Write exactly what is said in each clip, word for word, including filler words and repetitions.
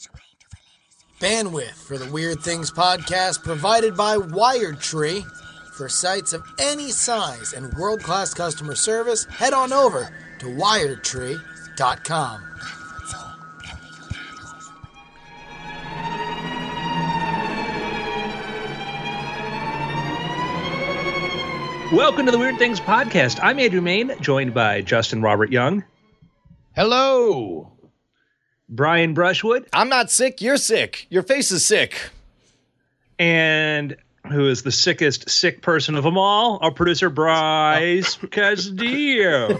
Bandwidth for the Weird Things podcast provided by WiredTree. For sites of any size and world-class customer service, head on over to wired tree dot com. Welcome to the Weird Things podcast. I'm Andrew Main, joined by Justin Robert Young. Hello. Brian Brushwood. I'm not sick. You're sick. Your face is sick. And who is the sickest sick person of them all? Our producer, Bryce Castillo.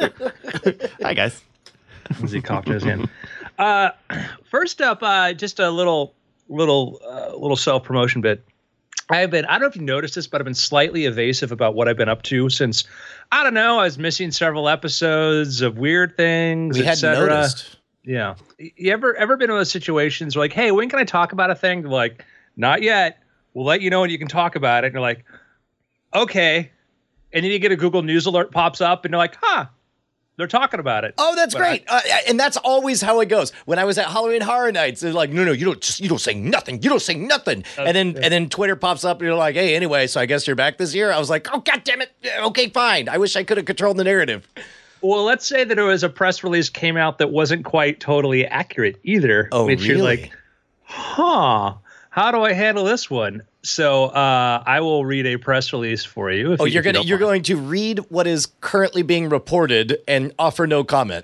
Hi, guys. As he coughed in his hand. Uh, first up, uh, just a little, little, uh, little self-promotion bit. I've been, I don't know if you noticed this, but I've been slightly evasive about what I've been up to since, I don't know, I was missing several episodes of Weird Things, We et hadn't cetera. noticed. Yeah. You ever ever been in those situations where like, hey, when can I talk about a thing? They're like, not yet. We'll let you know when you can talk about it. And you're like, okay. And then you get a Google News alert pops up and you're like, huh, they're talking about it. Oh, that's But great. I- uh, and that's always how it goes. When I was at Halloween Horror Nights, they're like, no, no, you don't just, you don't say nothing. You don't say nothing. and then and then Twitter pops up and you're like, hey, anyway, so I guess you're back this year. I was like, oh, God damn it. Okay, fine. I wish I could have controlled the narrative. Well, let's say that there was a press release came out that wasn't quite totally accurate either. Oh, which really? You're like, huh, how do I handle this one? So uh, I will read a press release for you. If Oh, you, you're if you gonna don't you're mind. going to read what is currently being reported and offer no comment.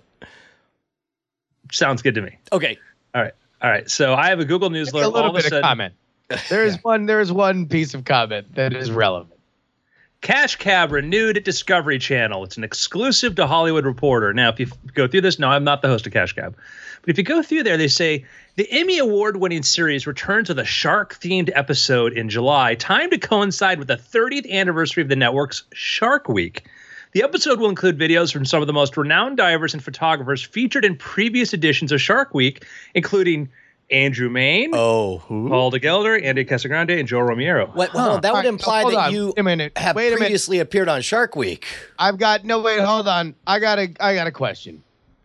Sounds good to me. Okay. All right. All right. So I have a Google News A alert. little all bit of a of sudden, comment. There is one. There is one piece of comment that is relevant. Cash Cab renewed at Discovery Channel. It's an exclusive to Hollywood Reporter. Now, if you f- go through this, no, I'm not the host of Cash Cab. But if you go through there, they say the Emmy Award-winning series returns with a shark-themed episode in July, timed to coincide with the thirtieth anniversary of the network's Shark Week. The episode will include videos from some of the most renowned divers and photographers featured in previous editions of Shark Week, including Andrew Main, Oh, who? Paul DeGelder, Andy Casagrande, and Joe Romero. What, hold on, that would All right, imply hold that on. you Wait a minute. have Wait a minute. previously appeared on Shark Week. I've got no. Wait, hold on. I got a. I got a question.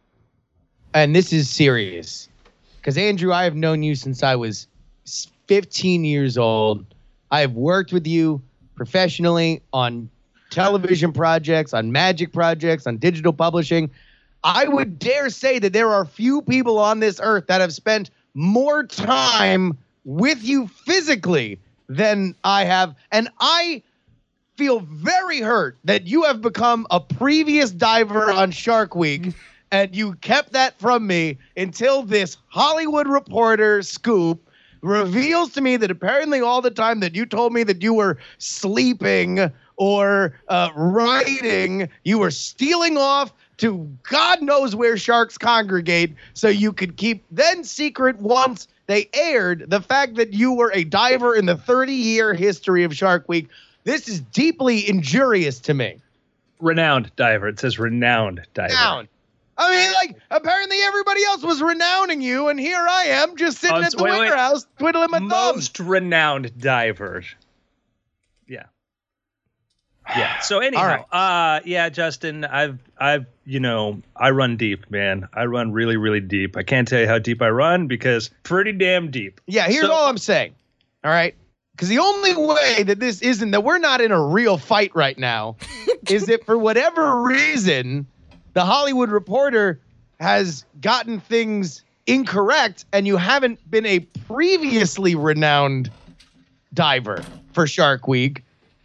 And this is serious, because Andrew, I have known you since I was fifteen years old. I have worked with you professionally on television projects, on magic projects, on digital publishing. I would dare say that there are few people on this earth that have spent more time with you physically than I have. And I feel very hurt that you have become a previous diver on Shark Week and you kept that from me until this Hollywood Reporter scoop reveals to me that apparently all the time that you told me that you were sleeping or uh, writing, you were stealing off to God knows where sharks congregate so you could keep then secret once they aired the fact that you were a diver in the thirty-year history of Shark Week. This is deeply injurious to me. Renowned diver. It says renowned diver. Down. I mean, like, apparently everybody else was renowning you, and here I am just sitting Oh, at the wait, wait. warehouse twiddling my thumbs. Most renowned diver. Yeah. Yeah. So anyhow, uh, yeah, Justin, I've, I've, you know, I run deep, man. I run really, really deep. I can't tell you how deep I run because pretty damn deep. Yeah, here's So- all I'm saying. All right. Because the only way that this isn't, that we're not in a real fight right now, is that for whatever reason, the Hollywood Reporter has gotten things incorrect and you haven't been a previously renowned diver for Shark Week.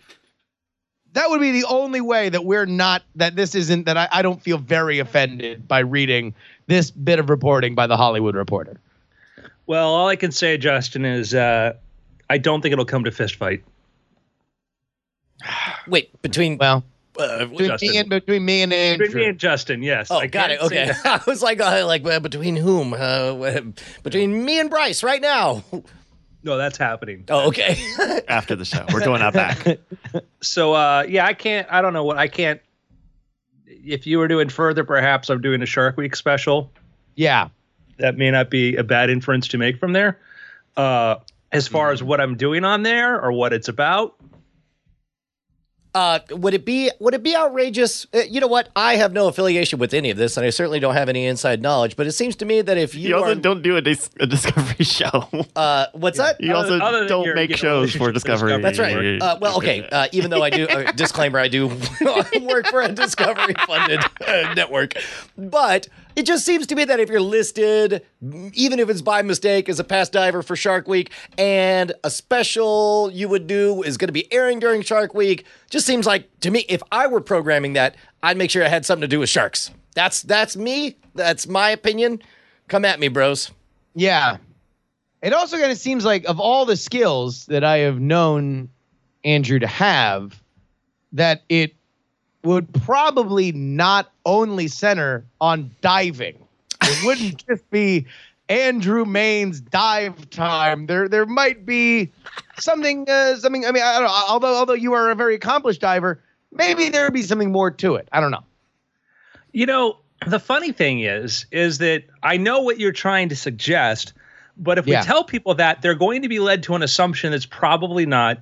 That would be the only way that we're not, that this isn't, that I, I don't feel very offended by reading this bit of reporting by the Hollywood Reporter. Well, all I can say, Justin, is uh, I don't think it'll come to fist fight. Wait, between Well, uh, between Justin. me and between me and Andrew. Between me and Justin, yes. oh, I got it. can't say Okay, that. I was like, uh, like uh, between whom? Uh, between me and Bryce right now. No, that's happening. Oh, okay. After the show. We're doing that back. So, uh, yeah, I can't, I don't know what, I can't, if you were doing further, perhaps I'm doing a Shark Week special. Yeah. That may not be a bad inference to make from there. Uh, as far as what I'm doing on there or what it's about, Uh, would it be would it be outrageous? Uh, you know what? I have no affiliation with any of this, and I certainly don't have any inside knowledge. But it seems to me that if you, You also are, don't do a, dis- a Discovery show. uh, what's that? You also Other than don't your, make you know, shows for relationship with Discovery. That's right. Uh, well, okay. Uh, even though I do, uh, disclaimer, I do work for a Discovery-funded uh, network, but it just seems to me that if you're listed, even if it's by mistake, as a past diver for Shark Week, and a special you would do is going to be airing during Shark Week, just seems like to me, if I were programming that, I'd make sure it had something to do with sharks. That's that's me. That's my opinion. Come at me, bros. Yeah. It also kind of seems like of all the skills that I have known Andrew to have, that it would probably not only center on diving. It wouldn't just be Andrew Maine's dive time. There there might be something uh, something I mean I don't know, although although you are a very accomplished diver, maybe there would be something more to it. I don't know. You know, the funny thing is, is that I know what you're trying to suggest, but if Yeah. we tell people that, they're going to be led to an assumption that's probably not.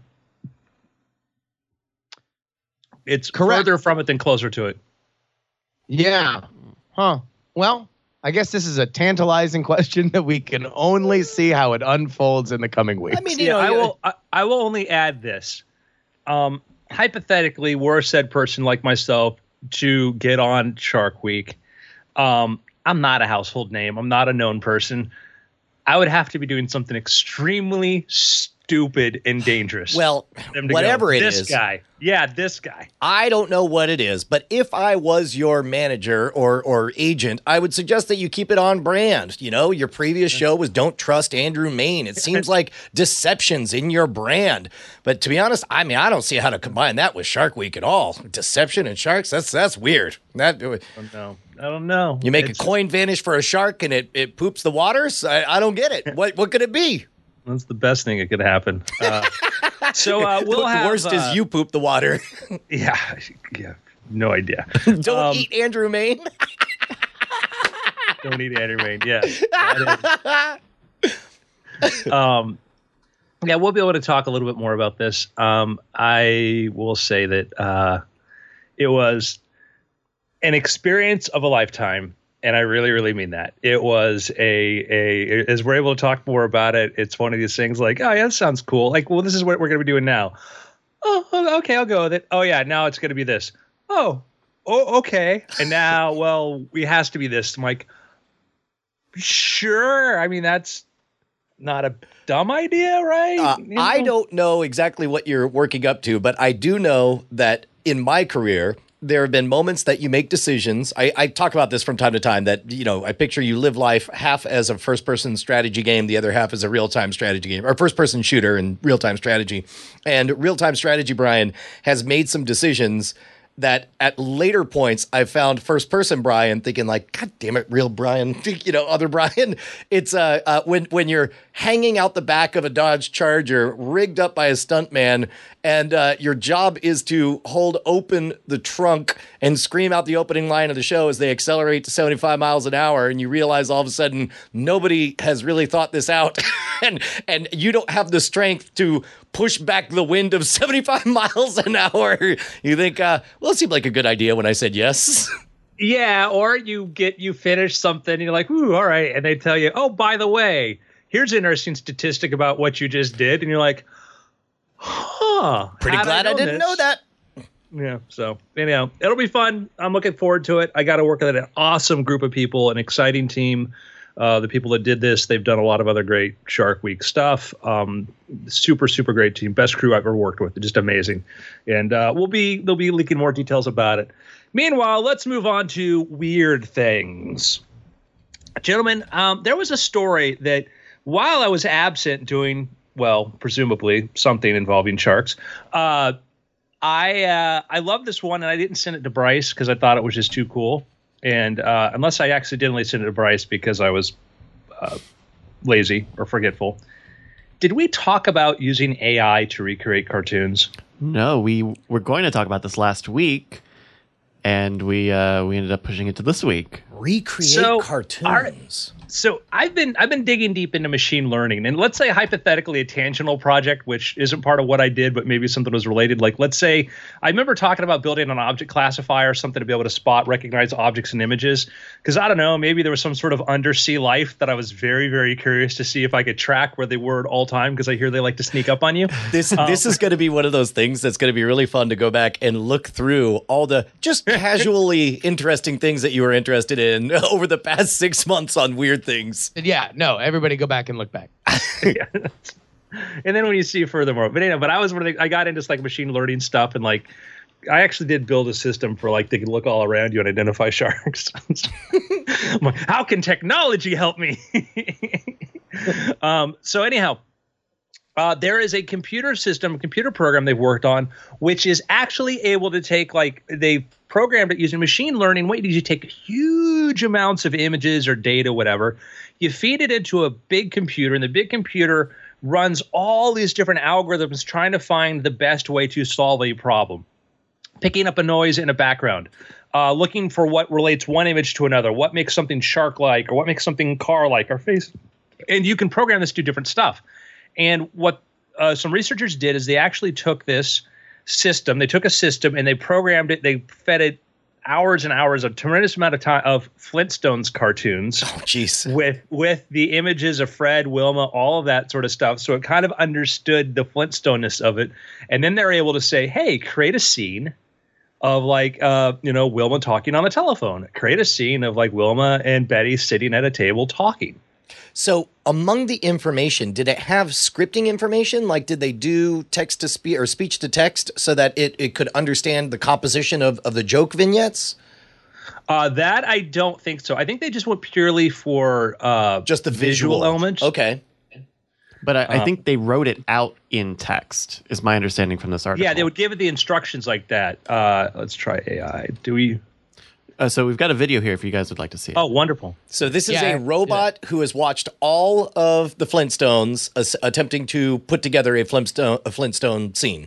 It's Correct. further from it than closer to it. Yeah. Huh. Well, I guess this is a tantalizing question that we can only see how it unfolds in the coming weeks. I mean, you Yeah, know, I you- will. I, I will only add this. Um, hypothetically, were a said person like myself to get on Shark Week, um, I'm not a household name. I'm not a known person. I would have to be doing something extremely stupid and dangerous. well, for them to whatever go, it this is. guy. Yeah, this guy. I don't know what it is, but if I was your manager or or agent, I would suggest that you keep it on brand. You know, your previous show was Don't Trust Andrew Main. It seems like deception's in your brand. But to be honest, I mean, I don't see how to combine that with Shark Week at all. Deception and sharks, that's that's weird. That I don't know. I don't know. you make It's- a coin vanish for a shark and it, it poops the waters? I, I don't get it. What what could it be? That's the best thing that could happen. Uh, so uh, we'll the have. worst uh, is you poop the water. Yeah, yeah. No idea. Don't Um, eat Andrew Main. Don't eat Andrew Main. Yeah. that is- um, yeah, we'll be able to talk a little bit more about this. Um, I will say that uh, it was an experience of a lifetime, and I really, really mean that. It was a a as we're able to talk more about it. It's one of these things like, oh yeah, that sounds cool. Like, well, this is what we're going to be doing now. Oh, okay, I'll go with it. Oh yeah, now it's going to be this. Oh, oh, okay. And now, well, it has to be this. I'm like, sure. I mean, that's not a dumb idea, right? Uh, You know? I don't know exactly what you're working up to, but I do know that in my career, there have been moments that you make decisions. I, I talk about this from time to time that, you know, I picture you live life half as a first person strategy game, the other half as a real time strategy game, or first person shooter and real time strategy. And real time strategy, Brian, has made some decisions that at later points I found first person Brian thinking like, God damn it, real Brian, you know, other Brian. It's uh, uh when when you're hanging out the back of a Dodge Charger rigged up by a stuntman, and uh, your job is to hold open the trunk and scream out the opening line of the show as they accelerate to seventy-five miles an hour, and you realize all of a sudden nobody has really thought this out, and and you don't have the strength to push back the wind of seventy-five miles an hour. You think, uh, well, it seemed like a good idea when I said yes. Yeah, or you get you finish something and you're like, ooh, all right, and they tell you, oh, by the way, here's an interesting statistic about what you just did, and you're like, huh. Pretty how'd glad I, know didn't this? know that. Yeah, so anyhow, it'll be fun. I'm looking forward to it. I got to work with an awesome group of people, an exciting team. Uh, the people that did this, they've done a lot of other great Shark Week stuff. Um, super, super great team. Best crew I've ever worked with. Just amazing. And uh, we'll be they'll be leaking more details about it. Meanwhile, let's move on to weird things. Gentlemen, um, there was a story that while I was absent doing, well, presumably something involving sharks, uh, I uh, I love this one, and I didn't send it to Bryce because I thought it was just too cool. And uh, unless I accidentally sent it to Bryce because I was uh, lazy or forgetful. Did we talk about using A I to recreate cartoons? No, we were going to talk about this last week, and we uh, we ended up pushing it to this week. Recreate So, cartoons. So I've been I've been digging deep into machine learning, and let's say hypothetically a tangential project, which isn't part of what I did, but maybe something was related. Like let's say I remember talking about building an object classifier or something to be able to spot, recognize objects and images. Because I don't know, maybe there was some sort of undersea life that I was very very curious to see if I could track where they were at all time. Because I hear they like to sneak up on you. This Um, this is going to be one of those things that's going to be really fun to go back and look through all the just casually interesting things that you were interested in over the past six months on weird things. Yeah, no, everybody go back and look back. Yeah. And then when you see furthermore, but anyway, but I was one of the, I got into like machine learning stuff, and like I actually did build a system for like they can look all around you and identify sharks. I'm like, how can technology help me? um, so anyhow, uh, there is a computer system, a computer program they've worked on, which is actually able to take like they programmed it using machine learning. What you do is you take huge amounts of images or data, whatever. You feed it into a big computer, and the big computer runs all these different algorithms trying to find the best way to solve a problem. Picking up a noise in a background, uh, looking for what relates one image to another, what makes something shark-like or what makes something car-like or face. And you can program this to do different stuff. And what uh, some researchers did is they actually took this system, they took a system and they programmed it, they fed it hours and hours, a tremendous amount of time of Flintstones cartoons. Oh, jeez. With with the images of Fred, Wilma, all of that sort of stuff. So it kind of understood the Flintstone-ness of it. And then they're able to say, hey, create a scene of like, uh, you know, Wilma talking on the telephone. Create a scene of like Wilma and Betty sitting at a table talking. So among the information, did it have scripting information? Like, did they do text to speech or speech to text so that it, it could understand the composition of, of the joke vignettes? Uh, that I don't think so. I think they just went purely for uh, Just the visual, visual elements. Okay. But I, I Um, think they wrote it out in text, is my understanding from this article. Yeah, they would give it the instructions like that. Uh, let's try A I. Do we? Uh, so we've got a video here if you guys would like to see it. Oh, wonderful. So this is Yeah, a robot who has watched all of the Flintstones as, attempting to put together a Flintstone, a Flintstone scene.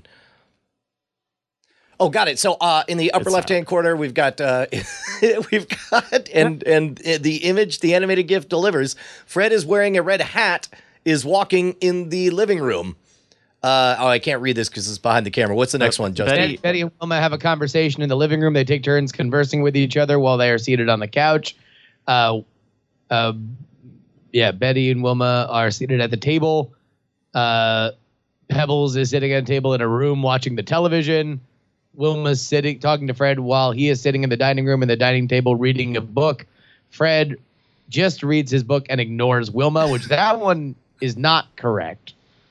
Oh, got it. So uh, in the upper It's left-hand corner, we've got uh, we've got and and the image, the animated GIF delivers. Fred is wearing a red hat, is walking in the living room. Uh, oh, I can't read this because it's behind the camera. What's the next one, Justin? Betty- Betty, Betty and Wilma have a conversation in the living room. They take turns conversing with each other while they are seated on the couch. Uh, uh, yeah, Betty and Wilma are seated at the table. Uh, Pebbles is sitting at a table in a room watching the television. Wilma's sitting talking to Fred while he is sitting in the dining room and the dining table reading a book. Fred just reads his book and ignores Wilma, which that one is not correct.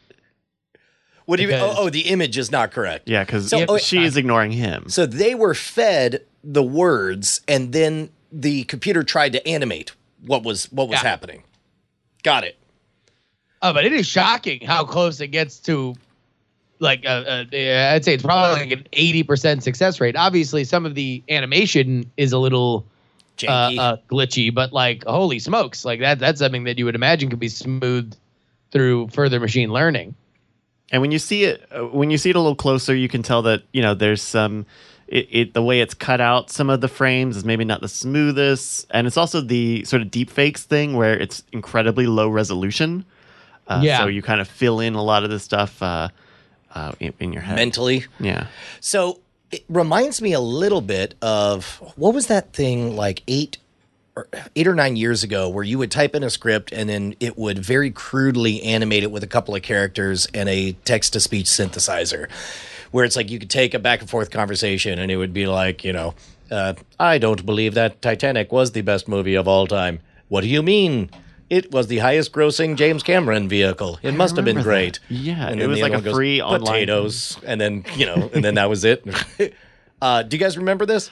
What do you? Because- Oh, oh, the image is not correct. Yeah, because So- oh, she is ignoring him. So they were fed the words, and then the computer tried to animate what was what was Yeah. happening. Got it. Oh, but it is shocking how close it gets to, like, uh, uh, yeah, I'd say it's probably like an eighty percent success rate. Obviously, some of the animation is a little uh, Janky. uh, glitchy, but like, holy smokes, like that that's something that you would imagine could be smoothed through further machine learning. And when you see it, uh, when you see it a little closer, you can tell that you know there's some. It, it the way it's cut out, some of the frames is maybe not the smoothest, and it's also the sort of deep fakes thing where it's incredibly low resolution. Uh, Yeah. So you kind of fill in a lot of this stuff uh, uh, in, in your head. Mentally. Yeah. So it reminds me a little bit of what was that thing like eight or eight or nine years ago where you would type in a script and then it would very crudely animate it with a couple of characters and a text to speech synthesizer, where it's like you could take a back and forth conversation and it would be like, you know, uh, I don't believe that Titanic was the best movie of all time. What do you mean? It was the highest grossing James Cameron vehicle. It must have been remember great. that. Yeah, And it then was the like other a one goes, free online- potatoes, and then you know, and then that was it. uh, do you guys remember this?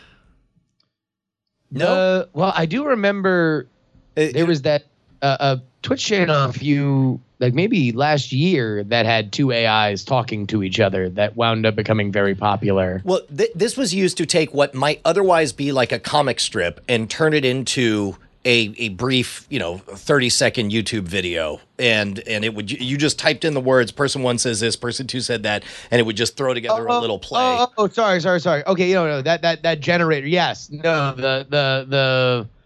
No. Uh, well, I do remember It- there it- was that uh, a Twitch channel a few, like maybe last year, that had two A Is talking to each other that wound up becoming very popular. Well, th- this was used to take what might otherwise be like a comic strip and turn it into a, a brief, you know, thirty second YouTube video. And and it would you just typed in the words, person one says this, person two said that, and it would just throw together a little play. Oh, oh, sorry, sorry, sorry. Okay, you know, no, that that that generator. Yes, no, the the the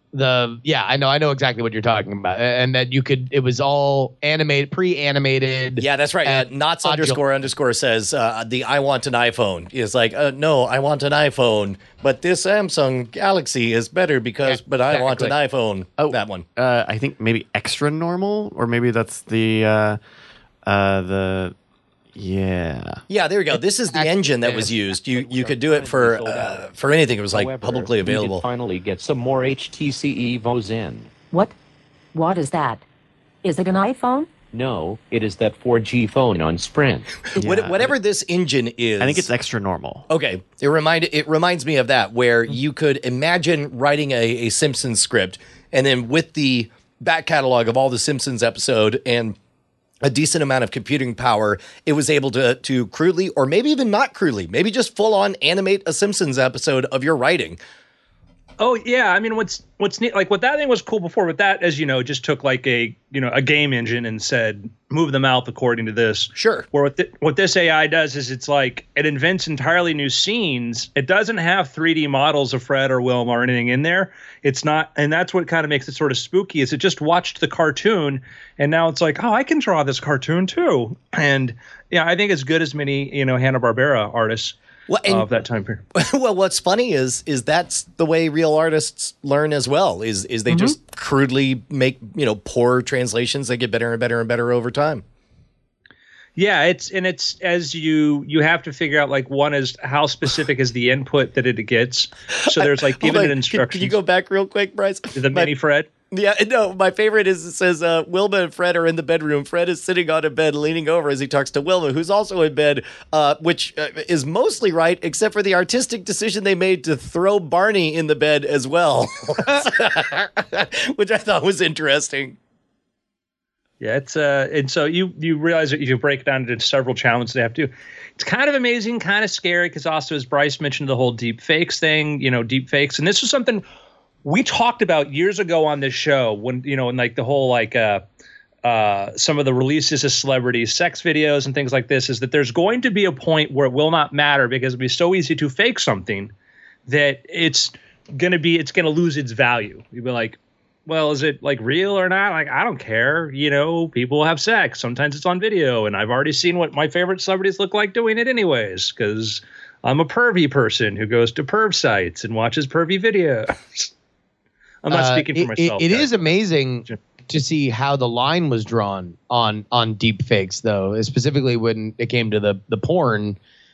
the yeah, I know, I know exactly what you're talking about, and that you could, it was all animated, pre-animated. Yeah, that's right. Uh, Knots modular. underscore underscore says uh, the I want an iPhone is like, uh, no, I want an iPhone, but this Samsung Galaxy is better because, Yeah, but I want an exactly. iPhone. Oh, that one. Uh, I think maybe extra normal, or maybe that's the uh, uh, the yeah. Yeah, there we go. This is the engine that was used. You you could do it for uh, for anything. It was like However, publicly we did available. finally get some more H T C E V Os in. What? What is that? Is it an iPhone? No, it is that four G phone on Sprint. What, Yeah. whatever this engine is, I think it's extra normal. okay. It remind it reminds me of that, where you could imagine writing a, a Simpsons script, and then with the back catalog of all the Simpsons episode and a decent amount of computing power, it was able to to crudely, or maybe even not crudely, maybe just full on animate a Simpsons episode of your writing. Oh yeah, I mean, what's what's neat, like what that thing was cool before. With that, as you know, just took like a you know a game engine and said move the mouth according to this. Sure. Where what th- what this A I does is it's like it invents entirely new scenes. It doesn't have three D models of Fred or Wilma or anything in there. It's not, and that's what kind of makes it sort of spooky. Is it just watched the cartoon and now it's like, oh, I can draw this cartoon too. And yeah, I think as good as many you know Hanna-Barbera artists. Well, and- of that time period. Well, what's funny is is that's the way real artists learn as well. Is is they just crudely make you know poor translations that get better and better and better over time. Yeah, it's and it's as you you have to figure out like one is how specific is the input that it gets. So there's like Hold giving on, it can- instructions. Can you go back real quick, Bryce? the My- mini Fred? Yeah, no, my favorite is it says uh, Wilma and Fred are in the bedroom. Fred is sitting on a bed leaning over as he talks to Wilma, who's also in bed, uh, which uh, is mostly right, except for the artistic decision they made to throw Barney in the bed as well, which I thought was interesting. Yeah, it's uh, and so you you realize that you break it down into several challenges they have to do. It's kind of amazing, kind of scary, because also as Bryce mentioned, the whole deep fakes thing, you know, deep fakes, and this was something we talked about years ago on this show when you know, and like the whole like uh, uh, some of the releases of celebrities, sex videos, and things like this, is that there's going to be a point where it will not matter because it'll be so easy to fake something that it's gonna be it's gonna lose its value. You'd be like, well, is it like real or not? Like, I don't care. You know, people have sex. Sometimes it's on video, and I've already seen what my favorite celebrities look like doing it anyways, because I'm a pervy person who goes to perv sites and watches pervy videos. I'm not Uh, speaking for it- myself. It, it guys. is amazing Sure. to see how the line was drawn on on deep fakes, though, specifically when it came to the the porn.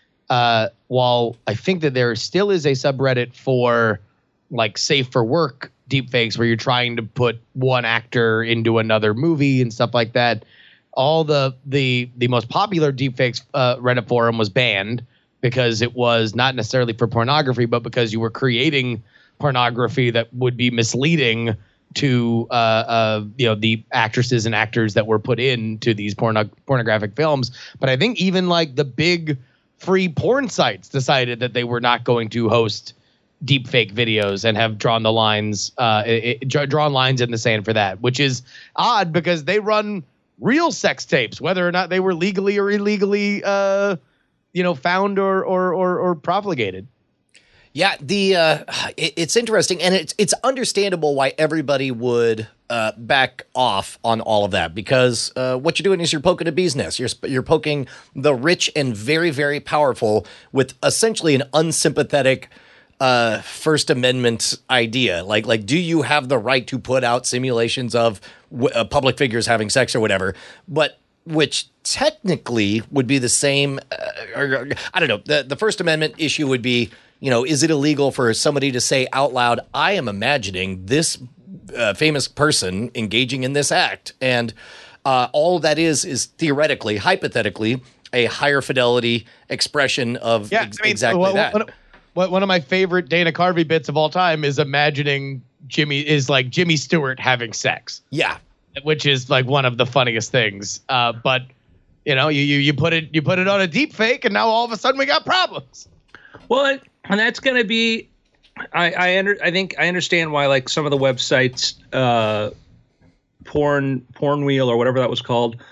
Uh, while I think that there still is a subreddit for like safe for work deep fakes where you're trying to put one actor into another movie and stuff like that. All the the the most popular deep fakes uh, Reddit forum was banned because it was not necessarily for pornography, but because you were creating pornography that would be misleading to uh, uh, you know the actresses and actors that were put into these porno- pornographic films. But I think even like the big free porn sites decided that they were not going to host deep fake videos and have drawn the lines uh, it, it, drawn lines in the sand for that, which is odd because they run real sex tapes, whether or not they were legally or illegally uh, you know found or or or, or profligated. Yeah, the uh, it, it's interesting, and it's it's understandable why everybody would uh, back off on all of that, because uh, what you're doing is you're poking a bee's nest. You're sp- you're poking the rich and very very powerful with essentially an unsympathetic uh, First Amendment idea. Like like, do you have the right to put out simulations of w- uh, public figures having sex or whatever? But which technically would be the same. Uh, or, I don't know. The the First Amendment issue would be, you know, is it illegal for somebody to say out loud, I am imagining this uh, famous person engaging in this act? And uh, all that is, is theoretically, hypothetically, a higher fidelity expression of ex- exactly one, that. One, one- one of my favorite Dana Carvey bits of all time is imagining Jimmy is like Jimmy Stewart having sex, Yeah. which is like one of the funniest things. Uh, but you know, you, you you put it you put it on a deep fake, and now all of a sudden we got problems. Well, and that's going to be, I I, under, I think I understand why like some of the websites, uh, porn porn wheel or whatever that was called,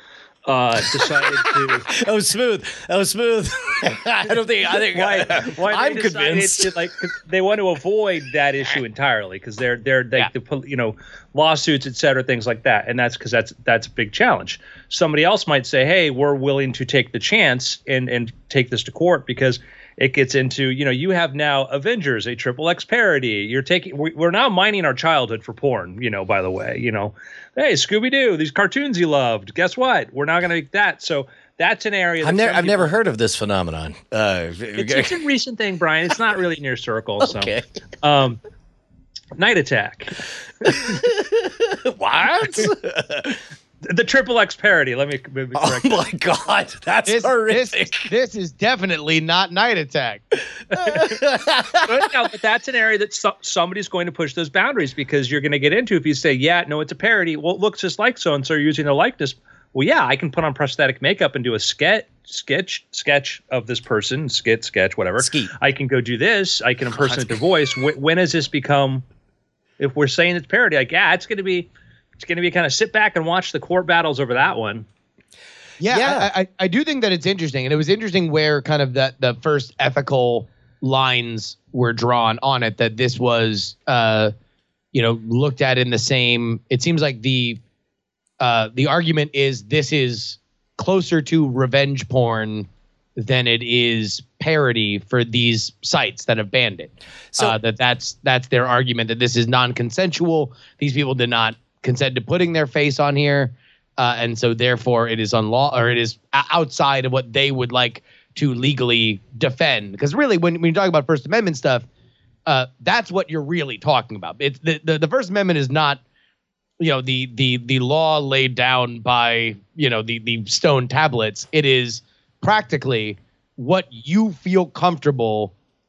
uh, decided to. That was smooth. That was smooth. I don't think. I think. Why, why I'm they decided convinced. To, like, 'cause they want to avoid that issue entirely because they're they're they, Yeah. the pol- you know lawsuits, et cetera, things like that, and that's because that's that's a big challenge. Somebody else might say, "Hey, we're willing to take the chance and and take this to court because." It gets into, you know, you have now Avengers, a triple X parody. You're taking, we- we're now mining our childhood for porn, you know, by the way, you know, hey, Scooby-Doo, these cartoons you loved. Guess what? We're not going to make that. So that's an area. That I've, never, some I've never people- heard of this phenomenon. Uh, It's, it's a recent thing, Brian. It's not really in your circle. So, okay. um, Night Attack, What? the triple X parody. Let me, let me Oh correct that. my God, that's This, this, horrific. this is definitely not Night Attack. But, no, but that's an area that so- somebody's going to push those boundaries because you're going to get into if you say, yeah, no, it's a parody. Well, it looks just like so and so. You're using their likeness. Well, yeah, I can put on prosthetic makeup and do a sketch, sketch, sketch of this person, skit, sketch, whatever. Skeet. I can go do this. I can impersonate their voice. Wh- when has this become? If we're saying it's parody, like, yeah, it's going to be, it's going to be kind of sit back and watch the court battles over that one. Yeah, Yeah. I, I, I do think that it's interesting, and it was interesting where kind of the the first ethical lines were drawn on it. That this was, uh, you know, looked at in the same. It seems like the uh, the argument is this is closer to revenge porn than it is parody for these sites that have banned it. So- uh, that that's that's their argument that this is non-consensual. These people did not consent to putting their face on here. Uh, and so therefore it is unlaw or it is o- outside of what they would like to legally defend. Because really, when, when you talk about First Amendment stuff, uh, that's what you're really talking about. It's the, the, the First Amendment is not, you know, the the the law laid down by, you know, the the stone tablets. It is practically what you feel comfortable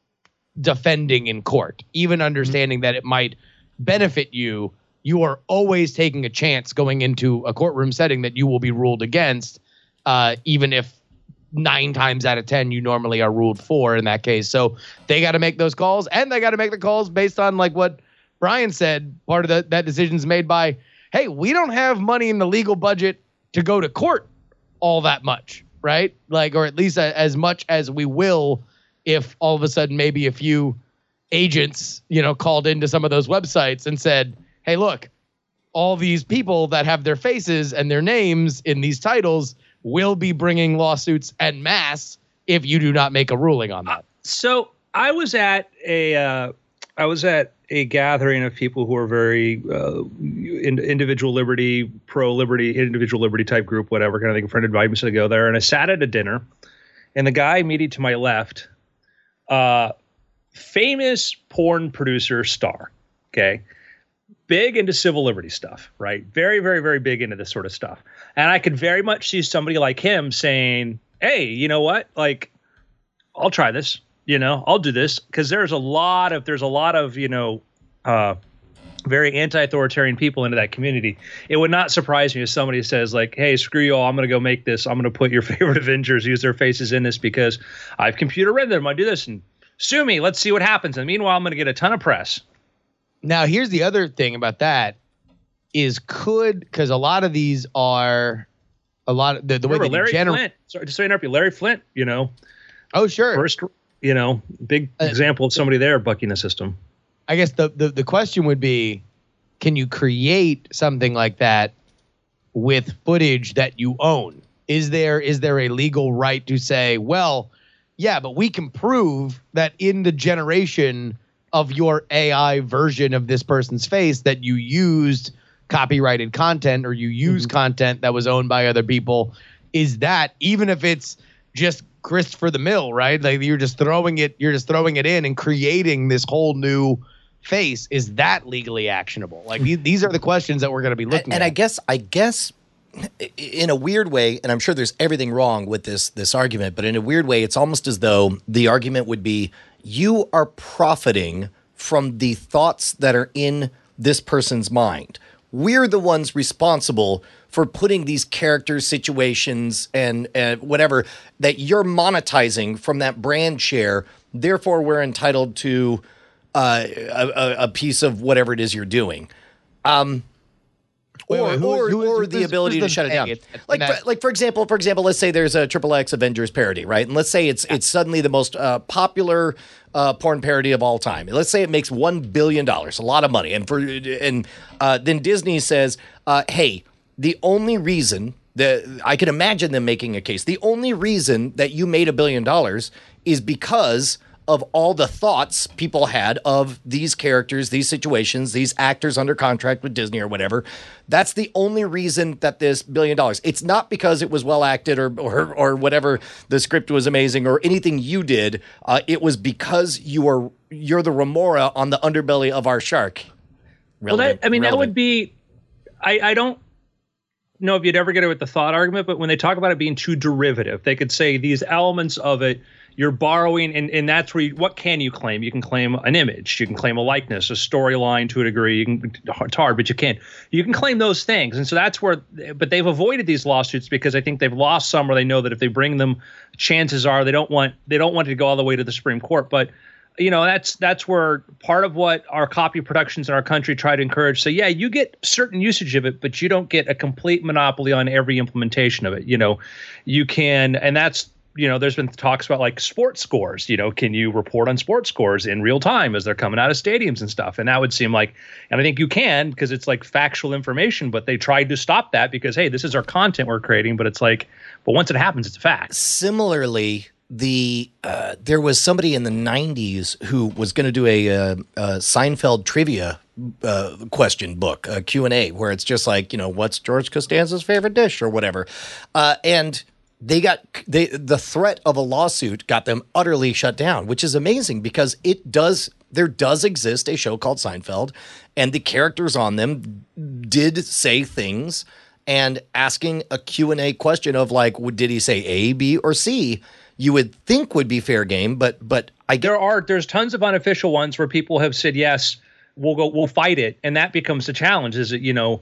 defending in court, even understanding that it might benefit you. You are always taking a chance going into a courtroom setting that you will be ruled against, uh, even if nine times out of ten you normally are ruled for in that case. So they got to make those calls, and they got to make the calls based on like what Brian said. Part of the, that decision is made by, hey, we don't have money in the legal budget to go to court all that much, right? Like, or at least a, as much as we will if all of a sudden maybe a few agents, you know, called into some of those websites and said, hey, look, all these people that have their faces and their names in these titles will be bringing lawsuits en masse if you do not make a ruling on that. So I was at a uh, I was at a gathering of people who are very uh, in, individual liberty, pro liberty, individual liberty type group, whatever kind of thing. A friend invited me to go there, and I sat at a dinner, and the guy immediately to my left, uh, famous porn producer star, okay, big into civil liberty stuff, right? Very, very, very big into this sort of stuff, and I could very much see somebody like him saying, "Hey, you know what? Like, I'll try this." You know, I'll do this because there's a lot of there's a lot of, you know, uh, very anti-authoritarian people into that community. It would not surprise me if somebody says like, hey, screw you all. I'm going to go make this. I'm going to put your favorite Avengers, use their faces in this because I've computer rendered them. I do this and sue me. Let's see what happens. And meanwhile, I'm going to get a ton of press. Now, here's the other thing about that is could, because a lot of these are a lot of the, the way Remember, that Larry you generate. Flint. Sorry, just to interrupt you. Larry Flint, you know, Oh, sure. first, you know, big Uh, example of somebody there bucking the system. I guess the, the, the question would be, can you create something like that with footage that you own? Is there is there a legal right to say, well, yeah, but we can prove that in the generation of your A I version of this person's face that you used copyrighted content or you used Mm-hmm. content that was owned by other people? Is that, even if it's just Christopher the Mill, right? Like you're just throwing it, you're just throwing it in and creating this whole new face. Is that legally actionable? Like these, these are the questions that we're going to be looking and at. I guess, I guess, in a weird way, and I'm sure there's everything wrong with this this argument, but in a weird way, it's almost as though the argument would be you are profiting from the thoughts that are in this person's mind. We're the ones responsible for putting these characters, situations, and, and whatever that you're monetizing from that brand share. Therefore, we're entitled to uh, a, a piece of whatever it is you're doing. Um, Wait, or wait, who- or, who is- or who's- the who's ability the to shut it down. they? Like And that- for, like for example, for example, let's say there's a Triple X Avengers parody, right? And let's say it's it's suddenly the most uh, popular uh, porn parody of all time. Let's say it makes one billion dollars, a lot of money, and for and uh, then Disney says, uh, "Hey, the only reason that I can imagine them making a case, the only reason that you made a billion dollars is because." Of all the thoughts people had of these characters, these situations, these actors under contract with Disney or whatever. That's the only reason that this billion dollars. It's not because it was well acted or or, or whatever, the script was amazing or anything you did. Uh, it was because you are you're the remora on the underbelly of our shark. Well, that, Relevant- I mean, that relevant. would be. I, I don't know if you'd ever get it with the thought argument, but when they talk about it being too derivative, they could say these elements of it. You're borrowing, and, and that's where you, what can you claim? You can claim an image, you can claim a likeness, a storyline to a degree. You can, it's hard, but you can. You can claim those things, and so that's where. But they've avoided these lawsuits because I think they've lost some, or they know that if they bring them, chances are they don't want they don't want it to go all the way to the Supreme Court. But you know, that's that's where part of what our copy productions in our country try to encourage. So yeah, you get certain usage of it, but you don't get a complete monopoly on every implementation of it. You know, you can, and that's. You know, there's been talks about like sports scores, you know, can you report on sports scores in real time as they're coming out of stadiums and stuff? And that would seem like, and I think you can because it's like factual information, but they tried to stop that because, hey, this is our content we're creating. But it's like, but once it happens, it's a fact. Similarly, the uh, there was somebody in the nineties who was going to do a, uh a Seinfeld trivia uh, question book, a Q and A, where it's just like, you know, what's George Costanza's favorite dish or whatever. Uh, and They got they the threat of a lawsuit got them utterly shut down, which is amazing because it does there does exist a show called Seinfeld, and the characters on them did say things, and asking a Q and A question of like, did he say A, B, or C? You would think would be fair game, but but I get There are there's tons of unofficial ones where people have said yes, we'll go we'll fight it, and that becomes the challenge. Is that you know.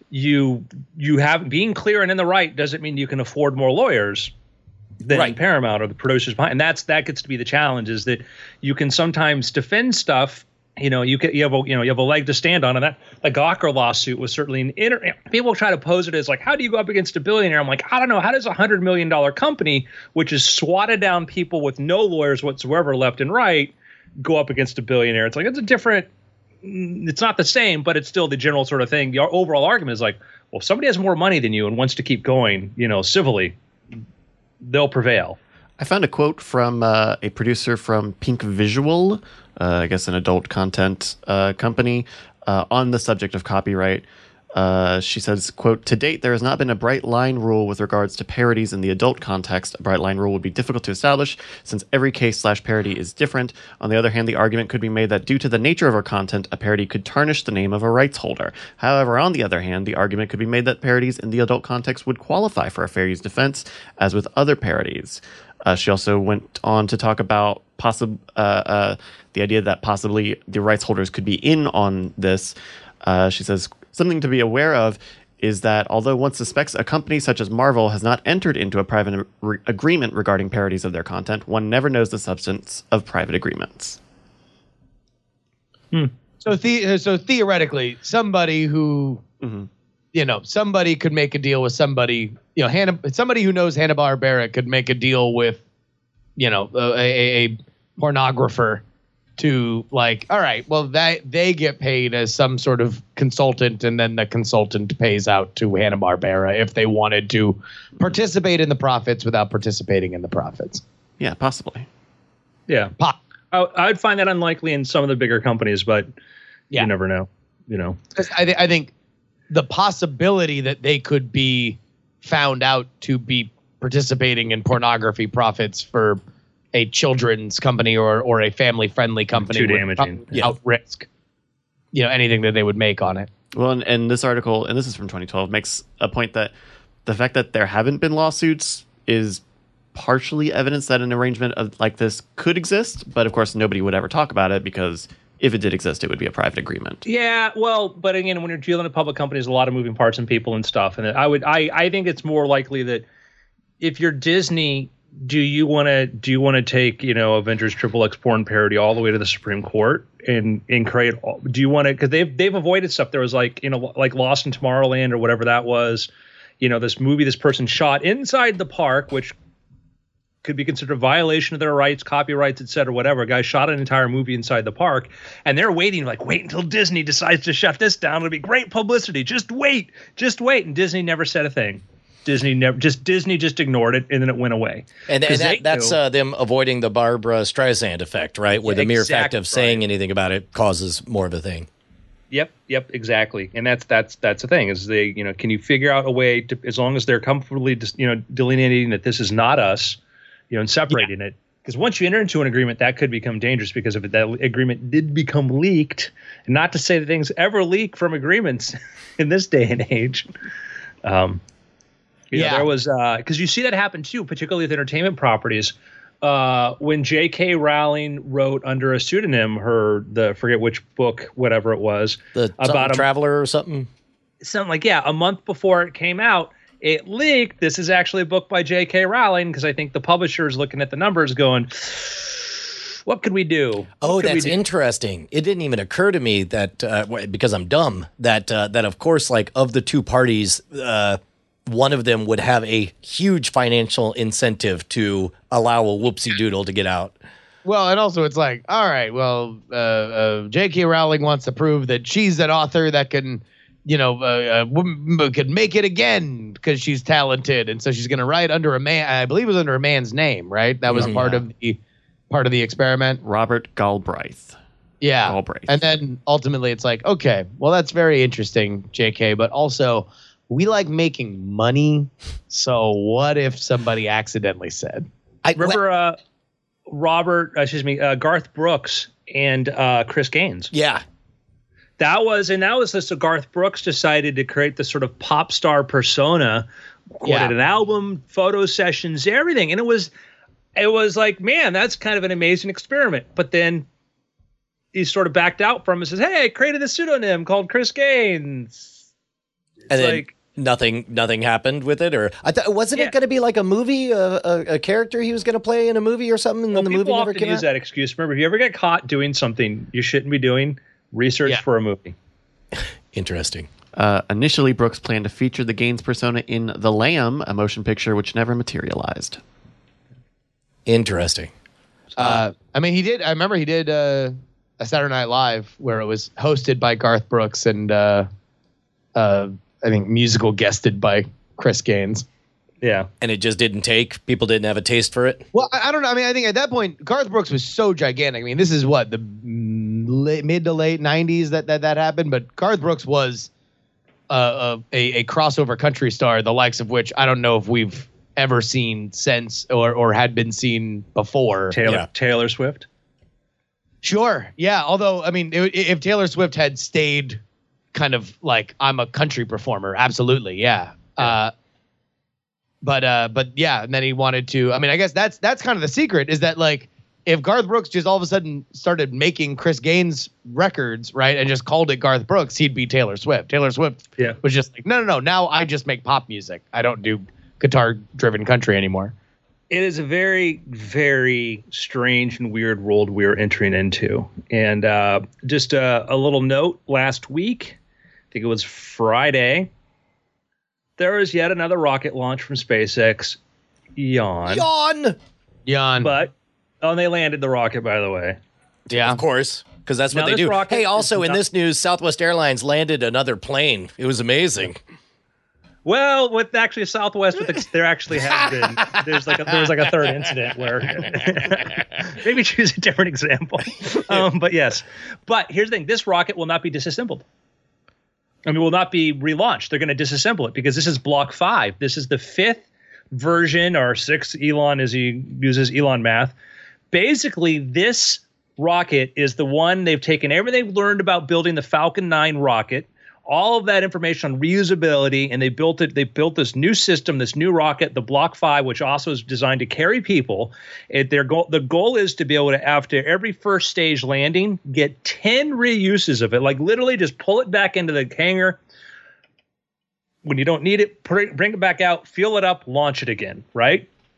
You you have being clear and in the right doesn't mean you can afford more lawyers than Right. Paramount or the producers behind. And that's that gets to be the challenge is that you can sometimes defend stuff. You know, you can you have a you know you have a leg to stand on, and that the Gawker lawsuit was certainly an inter. People try to pose it as like, how do you go up against a billionaire? I'm like, I don't know. How does a hundred million dollar company, which has swatted down people with no lawyers whatsoever left and right, go up against a billionaire? It's like it's a different. It's not the same, but it's still the general sort of thing. The overall argument is like, well, if somebody has more money than you and wants to keep going, you know, civilly, they'll prevail. I found a quote from uh, a producer from Pink Visual, uh, I guess an adult content uh, company, uh, on the subject of copyright. Uh, she says, quote, "To date, there has not been a bright line rule with regards to parodies in the adult context. A bright line rule would be difficult to establish since every case slash parody is different. On the other hand, the argument could be made that due to the nature of our content, a parody could tarnish the name of a rights holder. However, on the other hand, the argument could be made that parodies in the adult context would qualify for a fair use defense, as with other parodies." Uh, she also went on to talk about possi- uh, uh, the idea that possibly the rights holders could be in on this. Uh, she says, "Something to be aware of is that although one suspects a company such as Marvel has not entered into a private re- agreement regarding parodies of their content, one never knows the substance of private agreements." Hmm. So, the, so theoretically, somebody who, Mhm. you know, somebody could make a deal with somebody, you know, Hanna, somebody who knows Hanna-Barbera could make a deal with, you know, a, a, a pornographer to like, all right, well, that they get paid as some sort of consultant, and then the consultant pays out to Hanna-Barbera if they wanted to participate in the profits without participating in the profits. Yeah, possibly. Yeah, Pop. I, I'd find that unlikely in some of the bigger companies, but Yeah. you never know. You know, 'Cause I, th- I think the possibility that they could be found out to be participating in pornography profits for a children's company or or a family friendly company Too would damaging. probably out risk, you know, anything that they would make on it. Well, and, and this article, and this is from twenty twelve, makes a point that the fact that there haven't been lawsuits is partially evidence that an arrangement of, like this could exist. But of course, nobody would ever talk about it because if it did exist, it would be a private agreement. yeah. Well, but again, when you're dealing with public companies, a lot of moving parts and people and stuff, and I would, I, I think it's more likely that if you're Disney, do you want to do you want to take, you know, Avengers Triple X porn parody all the way to the Supreme Court and and create? Do you want to? Because they've they've avoided stuff. There was like, you know, like Lost in Tomorrowland or whatever that was. You know, this movie this person shot inside the park, which could be considered a violation of their rights, copyrights, et cetera, whatever. A guy shot an entire movie inside the park, and they're waiting, like, wait until Disney decides to shut this down. It'll be great publicity. Just wait, just wait. And Disney never said a thing. Disney never, just Disney just ignored it, and then it went away. And, and that, that's uh, them avoiding the Barbara Streisand effect, right? Where Yeah, the mere exactly fact of saying right. anything about it causes more of a thing. Yep, yep, exactly. And that's that's that's the thing is they, you know, can you figure out a way to, as long as they're comfortably, dis- you know, delineating that this is not us, you know, and separating it. Because once you enter into an agreement, that could become dangerous because if that agreement did become leaked, and not to say that things ever leak from agreements in this day and age. Um, you know, Yeah. there was because you see that happen too, particularly with entertainment properties. Uh, when J K. Rowling wrote under a pseudonym her the forget which book, whatever it was, The about a, Traveler or something. something like yeah, a month before it came out, it leaked. This is actually a book by J K. Rowling because I think the publisher is looking at the numbers, going, "What could we do?" What Oh, could we that's do? interesting. It didn't even occur to me that uh, w- because I'm dumb that uh, that of course, like of the two parties, uh, one of them would have a huge financial incentive to allow a whoopsie doodle to get out. Well, and also it's like, all right, well, uh, uh, J K. Rowling wants to prove that she's an author that can, you know, uh, uh, w- can make it again because she's talented, and so she's going to write under a man. I believe it was under a man's name, right? That was Yeah. part of the part of the experiment. Robert Galbraith. Yeah, Galbraith. and then ultimately it's like, okay, well, that's very interesting, J K, but also we like making money. So what if somebody accidentally said? I Remember uh, Robert, uh, excuse me, uh, Garth Brooks and uh, Chris Gaines. Yeah. That was, and that was this. So Garth Brooks decided to create this sort of pop star persona, recorded Yeah. an album, photo sessions, everything, and it was, it was like, man, that's kind of an amazing experiment. But then he sort of backed out from it and says, "Hey, I created a pseudonym called Chris Gaines." It's And then like, nothing, nothing happened with it, or I thought wasn't Yeah. it going to be like a movie, a, a, a character he was going to play in a movie or something, and well, then the people movie never often came use out. that excuse. Remember, if you ever get caught doing something you shouldn't be doing, research Yeah. for a movie. Interesting. Uh, initially, Brooks planned to feature the Gaines persona in The Lamb, a motion picture which never materialized. Interesting. Uh, I mean, he did. I remember he did uh, a Saturday Night Live where it was hosted by Garth Brooks and uh, uh, I think musical guested by Chris Gaines. Yeah. And it just didn't take. People didn't have a taste for it. Well, I, I don't know. I mean, I think at that point, Garth Brooks was so gigantic. I mean, this is what the mm, late, mid to late nineties that that that happened. But Garth Brooks was uh, a a crossover country star, the likes of which I don't know if we've ever seen since or or had been seen before. Taylor Yeah. Taylor Swift. Sure. Yeah. Although, I mean, i- if Taylor Swift had stayed kind of like, I'm a country performer, absolutely. Yeah. Uh, but, uh, but yeah. And then he wanted to, I mean, I guess that's, that's kind of the secret is that like, if Garth Brooks just all of a sudden started making Chris Gaines records, right, and just called it Garth Brooks, he'd be Taylor Swift. Taylor Swift Yeah. was just like, no, no, no. Now I just make pop music. I don't do guitar driven country anymore. It is a very, very strange and weird world we're entering into. And uh, just a, a little note last week, I think it was Friday, there was yet another rocket launch from SpaceX. Yawn. Yawn. Yawn. But, oh, and they landed the rocket, by the way. yeah. Of course, because that's what Now they this do. rocket Hey, is also in not- this news, Southwest Airlines landed another plane. It was amazing. Well, with actually Southwest, with the, there actually has been there's like a, there was like a third incident where maybe choose a different example. Um, but yes, but here's the thing: this rocket will not be disassembled. I mean, will not be relaunched. They're going to disassemble it because this is Block Five. This is the fifth version or sixth. Elon, as he uses Elon math. Basically, this rocket is the one they've taken everything they've learned about building the Falcon nine rocket. All of that information on reusability, and they built it. They built this new system, this new rocket, the Block Five, which also is designed to carry people. It, their goal, the goal is to be able to, after every first stage landing, get ten reuses of it. Like literally, just pull it back into the hangar when you don't need it, bring, bring it back out, fuel it up, launch it again. Right?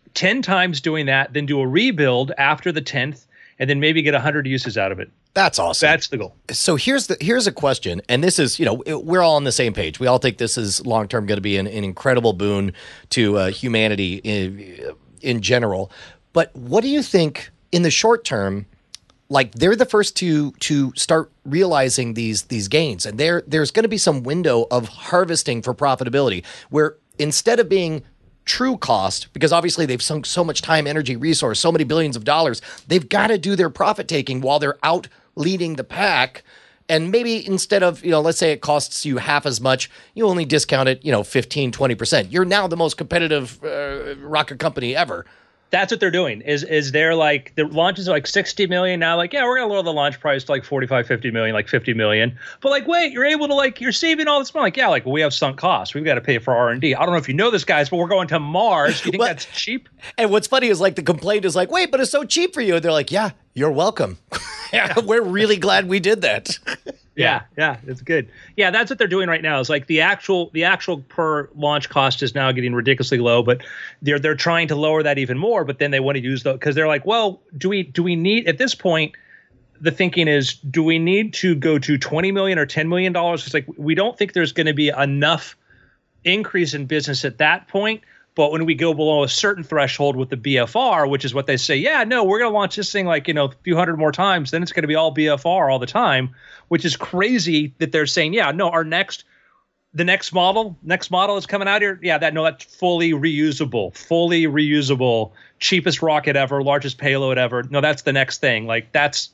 ten times doing that, then do a rebuild after the tenth, and then maybe get one hundred uses out of it. That's awesome. That's the goal. So here's the here's a question, and this is, you know, we're all on the same page. We all think this is long term going to be an, an incredible boon to uh, humanity in, in general. But what do you think in the short term? Like, they're the first to to start realizing these these gains, and there there's going to be some window of harvesting for profitability where instead of being true cost, because obviously they've sunk so much time, energy, resource, so many billions of dollars, they've got to do their profit taking while they're out leading the pack. And maybe instead of, you know, let's say it costs you half as much, you only discount it, you know, fifteen, twenty percent. You're now the most competitive uh, rocket company ever. That's what they're doing. Is is they're like, the launches are like sixty million now. Like, yeah, we're gonna lower the launch price to like forty-five, fifty million, like fifty million. But like, wait, you're able to like, you're saving all this money. Like, yeah, like we have sunk costs. We've got to pay for R and D. I don't know if you know this, guys, but we're going to Mars. Do you think Well, that's cheap? And what's funny is like the complaint is like, wait, but it's so cheap for you. And they're like, yeah, you're welcome. Yeah, we're really glad we did that. Yeah, yeah, it's good. Yeah, that's what they're doing right now. Is like the actual the actual per launch cost is now getting ridiculously low, but they're they're trying to lower that even more. But then they want to use the, because they're like, well, do we do we need at this point? The thinking is, do we need to go to twenty million or ten million dollars? It's like we don't think there's going to be enough increase in business at that point. But when we go below a certain threshold with the B F R, which is what they say, yeah, no, we're going to launch this thing like, you know, a few hundred more times, then it's going to be all B F R all the time, which is crazy that they're saying, yeah, no, our next, the next model, next model is coming out here. Yeah, that, no, that's fully reusable, fully reusable, cheapest rocket ever, largest payload ever. No, that's the next thing. Like, that's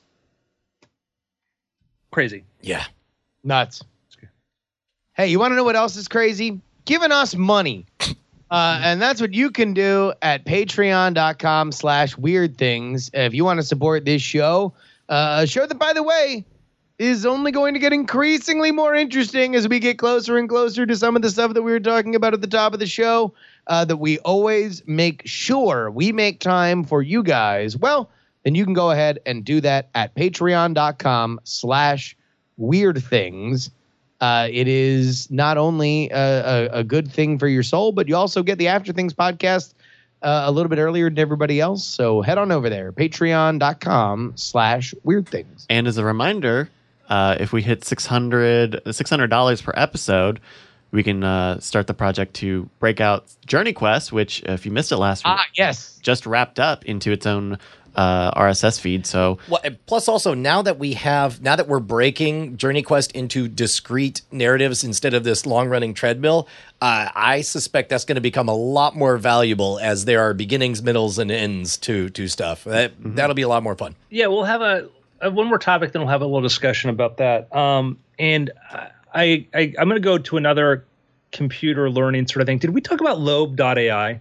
crazy. Yeah. Nuts. Hey, you want to know what else is crazy? Giving us money. Uh, and that's what you can do at patreon.com slash weird things. If you want to support this show, uh, a show that, by the way, is only going to get increasingly more interesting as we get closer and closer to some of the stuff that we were talking about at the top of the show, uh, that we always make sure we make time for you guys. Well, then you can go ahead and do that at patreon.com slash weird things. Uh, it is not only a, a, a good thing for your soul, but you also get the After Things podcast uh, a little bit earlier than everybody else. So head on over there, patreon.com slash weird things. And as a reminder, uh, if we hit six hundred dollars per episode, we can uh, start the project to break out Journey Quest, which, if you missed it last week, Ah, yes. just wrapped up into its own uh, R S S feed. So, Well, and plus also now that we have, now that we're breaking Journey Quest into discrete narratives instead of this long running treadmill, uh, I suspect that's going to become a lot more valuable as there are beginnings, middles, and ends to to stuff. That Mm-hmm. that'll be a lot more fun. Yeah, we'll have a, a one more topic, then we'll have a little discussion about that. Um, and I, I I'm going to go to another computer learning sort of thing. Did we talk about Lobe dot A I?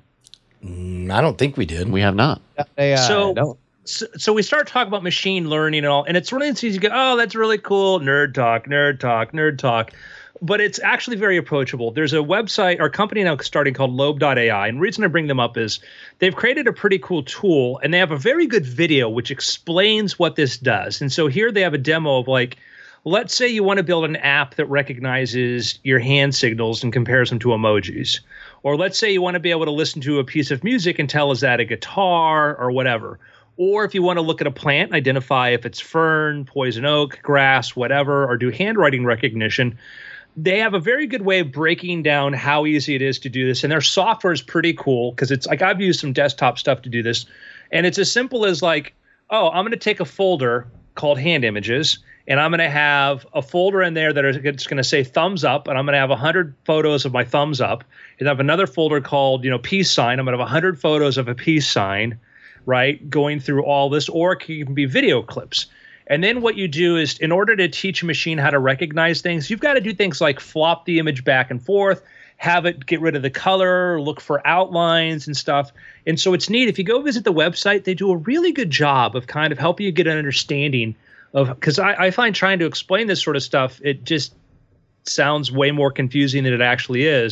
Mm, I don't think we did. we have not. They, uh, So- don't. So, so we start talking about machine learning and all, and it's really easy to go, oh, that's really cool, nerd talk, nerd talk, nerd talk. But it's actually very approachable. There's a website or company now starting called Lobe dot A I. And the reason I bring them up is they've created a pretty cool tool, and they have a very good video which explains what this does. And so here they have a demo of, like, let's say you want to build an app that recognizes your hand signals and compares them to emojis. Or let's say you want to be able to listen to a piece of music and tell, is that a guitar or whatever. Or if you want to look at a plant and identify if it's fern, poison oak, grass, whatever, or do handwriting recognition, they have a very good way of breaking down how easy it is to do this. And their software is pretty cool because it's like, I've used some desktop stuff to do this. And it's as simple as like, oh, I'm going to take a folder called hand images, and I'm going to have a folder in there that is it's going to say thumbs up, and I'm going to have one hundred photos of my thumbs up. And I have another folder called, you know, peace sign. I'm going to have one hundred photos of a peace sign, right, going through all this, or it can be video clips. And then what you do is, in order to teach a machine how to recognize things, you've got to do things like flop the image back and forth, have it get rid of the color, look for outlines and stuff. And so it's neat. If you go visit the website, they do a really good job of kind of helping you get an understanding of, because I, I find trying to explain this sort of stuff, it just sounds way more confusing than it actually is.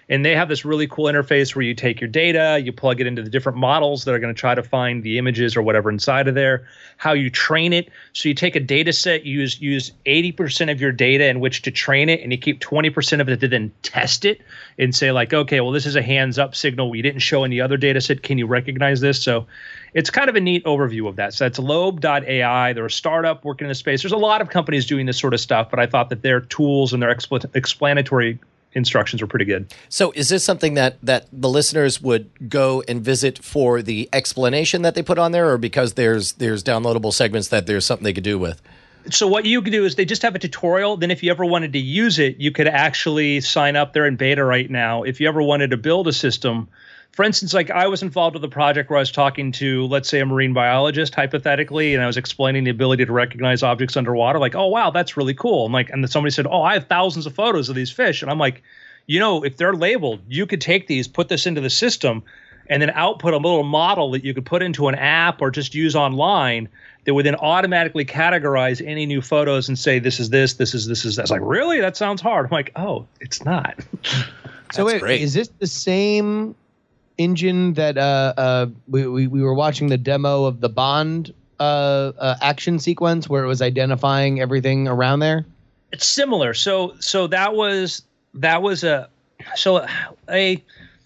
And they have this really cool interface where you take your data, you plug it into the different models that are going to try to find the images or whatever inside of there, how you train it. So you take a data set, you use, use eighty percent of your data in which to train it, and you keep twenty percent of it to then test it and say like, okay, well, this is a hands up signal. We didn't show any other data set. Can you recognize this? So it's kind of a neat overview of that. So that's Lobe dot A I. They're a startup working in the space. There's a lot of companies doing this sort of stuff, but I thought that their tools and their expl- explanatory instructions are pretty good. So is this something that that the listeners would go and visit for the explanation that they put on there, or because there's there's downloadable segments that there's something they could do with? So what you could do is they just have a tutorial. Then if you ever wanted to use it, you could actually sign up. They're in beta right now. If you ever wanted to build a system, for instance, like I was involved with a project where I was talking to, let's say, a marine biologist, hypothetically, and I was explaining the ability to recognize objects underwater. Like, oh, wow, that's really cool. I'm like, and then somebody said, oh, I have thousands of photos of these fish. And I'm like, you know, if they're labeled, you could take these, put this into the system, and then output a little model that you could put into an app or just use online that would then automatically categorize any new photos and say, this is this, this is this is that. It's like, really? That sounds hard. I'm like, oh, it's not. So wait, great. is this the same engine that uh, uh, we, we we were watching the demo of the Bond uh, uh, action sequence where it was identifying everything around there? It's similar. So so that was that was a so a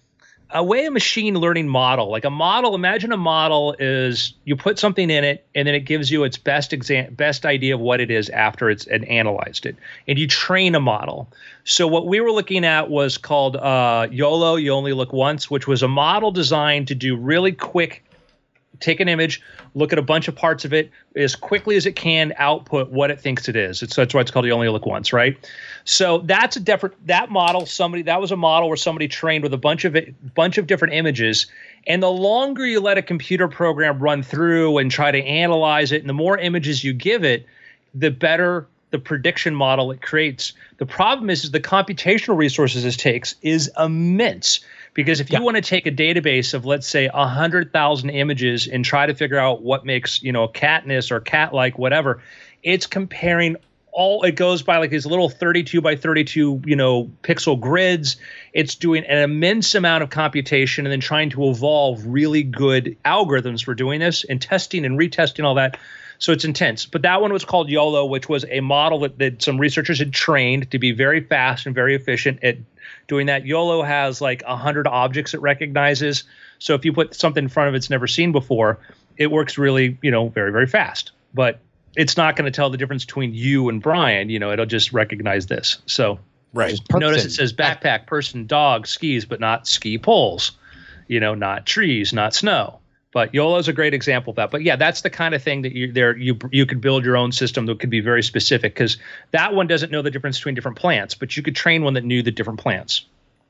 a way a machine learning model, like a model. Imagine a model is you put something in it and then it gives you its best exam best idea of what it is after it's and analyzed it, and you train a model. So what we were looking at was called uh, YOLO, You Only Look Once, which was a model designed to do really quick, take an image, look at a bunch of parts of it as quickly as it can, output what it thinks it is. It's, that's why it's called You Only Look Once, right? So that's a different, that model, somebody, that was a model where somebody trained with a bunch of it, bunch of different images. And the longer you let a computer program run through and try to analyze it, and the more images you give it, the better the prediction model it creates. The problem is, is the computational resources it takes is immense. Because if you Yeah. want to take a database of, let's say, one hundred thousand images and try to figure out what makes, you know, catness or cat-like, whatever, it's comparing all, it goes by like these little thirty-two by thirty-two, you know, pixel grids. It's doing an immense amount of computation and then trying to evolve really good algorithms for doing this and testing and retesting all that. So it's intense. But that one was called YOLO, which was a model that, that some researchers had trained to be very fast and very efficient at doing that. YOLO has like one hundred objects it recognizes. So if you put something in front of it it's never seen before, it works really, you know, very, very fast. But it's not going to tell the difference between you and Brian. You know, it'll just recognize this. So Right. notice it says backpack, person, dog, skis, but not ski poles. You know, not trees, not snow. But YOLO is a great example of that. But yeah, that's the kind of thing that you there you you could build your own system that could be very specific, because that one doesn't know the difference between different plants, but you could train one that knew the different plants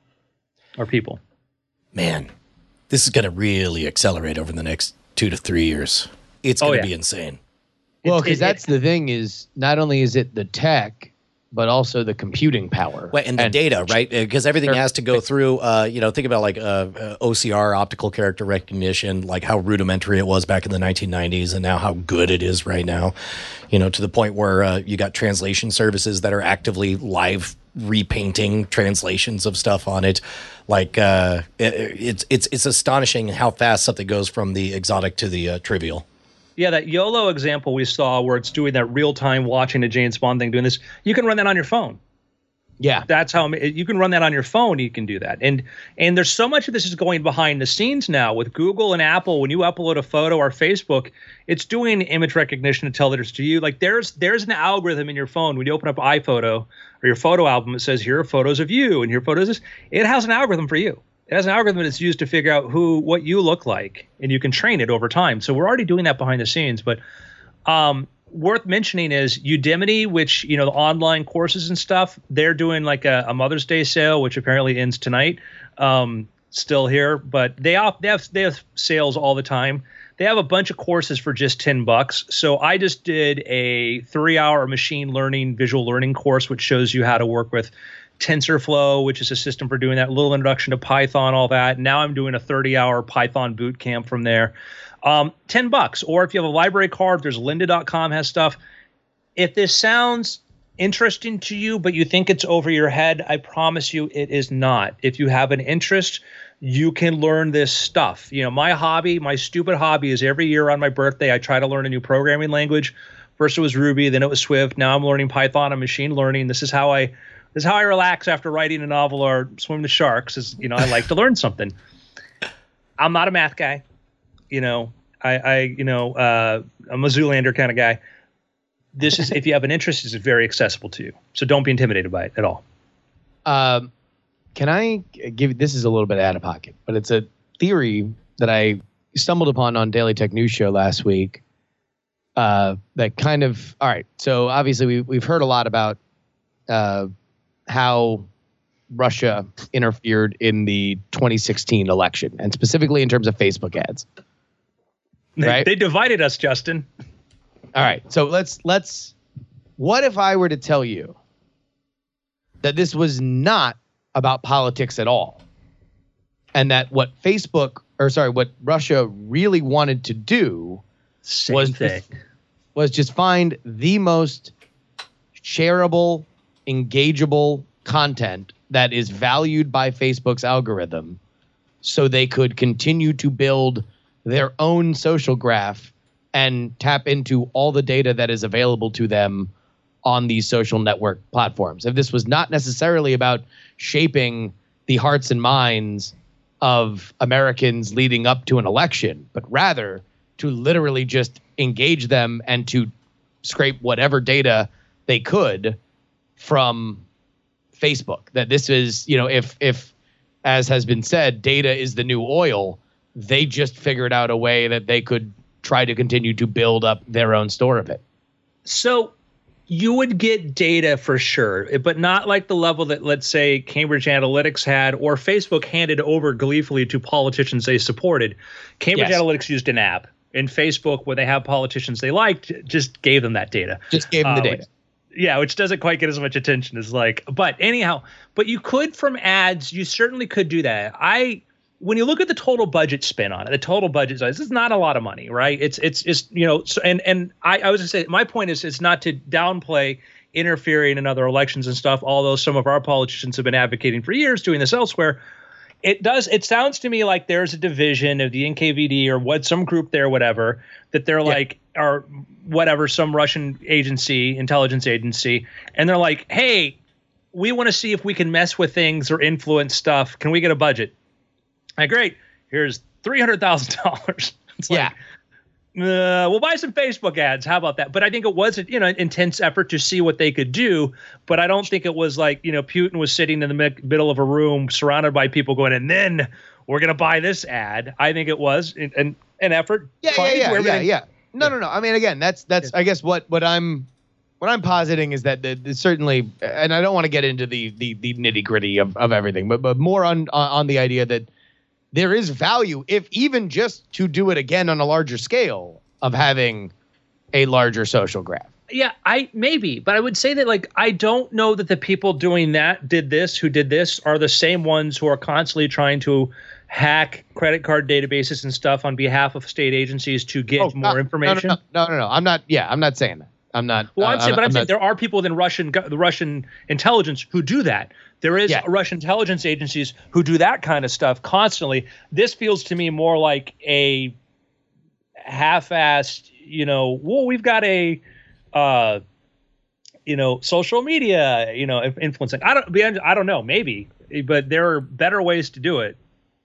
or people. Man, this is going to really accelerate over the next two to three years. It's Oh, going to yeah. be insane. Well, It- because it- that's the thing is not only is it the tech, but also the computing power. Well, and the data, right? Because everything has to go through, uh, you know, think about like uh, uh, O C R, optical character recognition, like how rudimentary it was back in the nineteen nineties and now how good it is right now, you know, to the point where uh, you got translation services that are actively live repainting translations of stuff on it. Like uh, it, it's, it's, it's astonishing how fast something goes from the exotic to the uh, trivial. Yeah, that YOLO example we saw where it's doing that real-time watching a James Bond thing, doing this, you can run that on your phone. Yeah. That's how you can run that on your phone. You can do that. And and there's so much of this is going behind the scenes now with Google and Apple. When you upload a photo or Facebook, it's doing image recognition to tell that it's to you. Like there's there's an algorithm in your phone. When you open up iPhoto or your photo album, it says, here are photos of you and here are photos of this. It has an algorithm for you. It has an algorithm that's used to figure out who, what you look like, and you can train it over time. So we're already doing that behind the scenes. But um, worth mentioning is Udemy, which, you know, the online courses and stuff, they're doing like a, a Mother's Day sale, which apparently ends tonight. Um, still here, but they have, they have they have sales all the time. They have a bunch of courses for just ten bucks. So I just did a three-hour machine learning, visual learning course, which shows you how to work with TensorFlow, which is a system for doing that, little introduction to Python, all that. Now I'm doing a thirty-hour Python boot camp from there. Um, ten bucks. Or if you have a library card, there's lynda dot com has stuff. If this sounds interesting to you, but you think it's over your head, I promise you it is not. If you have an interest, you can learn this stuff. You know, my hobby, my stupid hobby is every year on my birthday, I try to learn a new programming language. First it was Ruby, then it was Swift. Now I'm learning Python and machine learning. This is how I, this is how I relax after writing a novel or swim with sharks. Is, you know, I like to learn something. I'm not a math guy. You know, I, I you know, uh, I'm a Zoolander kind of guy. This is, if you have an interest, is very accessible to you. So don't be intimidated by it at all. Um, can I give, this is a little bit out of pocket, but it's a theory that I stumbled upon on Daily Tech News Show last week. Uh, that kind of, all right. So obviously we, we've heard a lot about uh, how Russia interfered in the twenty sixteen election, and specifically in terms of Facebook ads. They, right? they divided us, Justin. All right. So let's let's. What if I were to tell you that this was not about politics at all, and that what Facebook or sorry, what Russia really wanted to do Same was thing. Just, was just find the most shareable, engageable content that is valued by Facebook's algorithm, so they could continue to build their own social graph and tap into all the data that is available to them on these social network platforms. If this was not necessarily about shaping the hearts and minds of Americans leading up to an election, but rather to literally just engage them and to scrape whatever data they could from Facebook. That this is, you know, if, if as has been said, data is the new oil, they just figured out a way that they could try to continue to build up their own store of it. So you would get data for sure, but not like the level that, let's say, Cambridge Analytics had or Facebook handed over gleefully to politicians they supported. Cambridge Yes. Analytics used an app, and Facebook, when they have politicians they liked, just gave them that data. Just gave them the Uh, data. which- yeah, which doesn't quite get as much attention as like, but anyhow, but you could from ads, you certainly could do that. I, when you look at the total budget spent on it, the total budget size, it's not a lot of money, right? It's, it's, it's, you know, so, and, and I, I was gonna say, my point is, it's not to downplay interfering in other elections and stuff, although some of our politicians have been advocating for years doing this elsewhere. It does, it sounds to me like there's a division of the N K V D or what, some group there, whatever, that they're like, or whatever, some Russian agency, intelligence agency, and they're like, hey, we want to see if we can mess with things or influence stuff. Can we get a budget? Like, great, here's three hundred thousand dollars. It's like, Yeah. Uh, we'll buy some Facebook ads. How about that? But I think it was, you know, an intense effort to see what they could do. But I don't think it was like, you know, Putin was sitting in the mi- middle of a room surrounded by people going, and then we're going to buy this ad. I think it was an, an, an effort. Yeah, trying to yeah, do yeah, yeah, everything- yeah. No, no, no. I mean, again, that's that's. I guess what what I'm what I'm positing is that the, the certainly, and I don't want to get into the the, the nitty gritty of, of everything, but but more on on the idea that there is value, if even just to do it again on a larger scale, of having a larger social graph. Yeah, I maybe, but I would say that, like, I don't know that the people doing that did this, who did this, are the same ones who are constantly trying to hack credit card databases and stuff on behalf of state agencies to get Oh, more no, information. No, no, no, no, no. I'm not. Yeah, I'm not saying that. I'm not. Well, I'm uh, saying, but I'm, I'm saying not- there are people within Russian, go- the Russian intelligence who do that. There is Yeah. Russian intelligence agencies who do that kind of stuff constantly. This feels to me more like a half-assed, you know, well, we've got a, uh, you know, social media, you know, influencing. I don't, I don't know, maybe, but there are better ways to do it.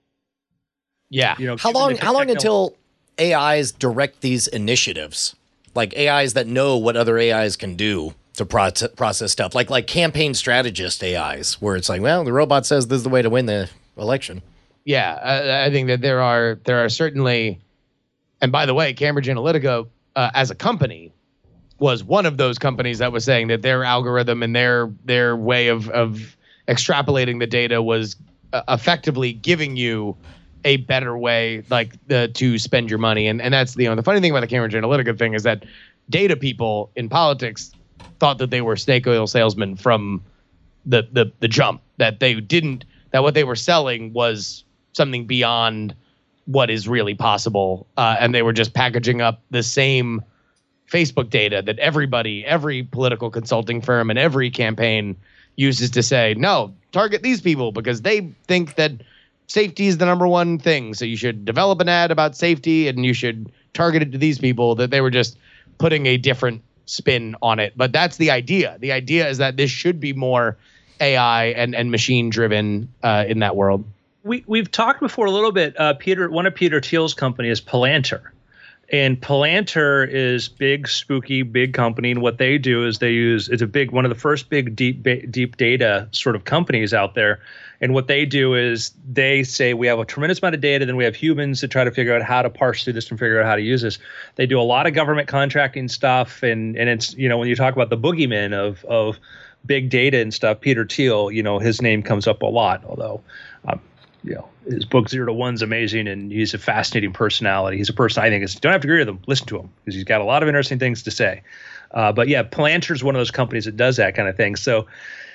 Yeah. You know, How given long? the How long techno- until A Is direct these initiatives? Like A Is that know what other A Is can do to process, process stuff, like like campaign strategist A Is, where it's like, well, the robot says this is the way to win the election. Yeah, I, I think that there are there are certainly, and by the way, Cambridge Analytica uh, as a company was one of those companies that was saying that their algorithm and their their way of of extrapolating the data was uh, effectively giving you a better way, like the, to spend your money. And and that's the, you know, the funny thing about the Cambridge Analytica thing is that data people in politics thought that they were snake oil salesmen from the the the jump, that they didn't, that what they were selling was something beyond what is really possible, uh, and they were just packaging up the same Facebook data that everybody, every political consulting firm and every campaign uses to say, no, target these people because they think that safety is the number one thing. So you should develop an ad about safety and you should target it to these people. That they were just putting a different spin on it. But that's the idea. The idea is that this should be more A I and, and machine driven uh, in that world. We, we've talked before a little bit. Uh, Peter, one of Peter Thiel's company is Palantir. And Palantir is big, spooky, big company. And what they do is they use, it's a big, one of the first big deep, deep data sort of companies out there. And what they do is they say we have a tremendous amount of data, then we have humans to try to figure out how to parse through this and figure out how to use this. They do a lot of government contracting stuff. And, and it's, you know, when you talk about the boogeyman of, of big data and stuff, Peter Thiel, you know, his name comes up a lot, although, um, you know, his book Zero to One's amazing, and he's a fascinating personality. He's a person I think is, don't have to agree with him, listen to him because he's got a lot of interesting things to say. Uh, but yeah, Palantir is one of those companies that does that kind of thing. So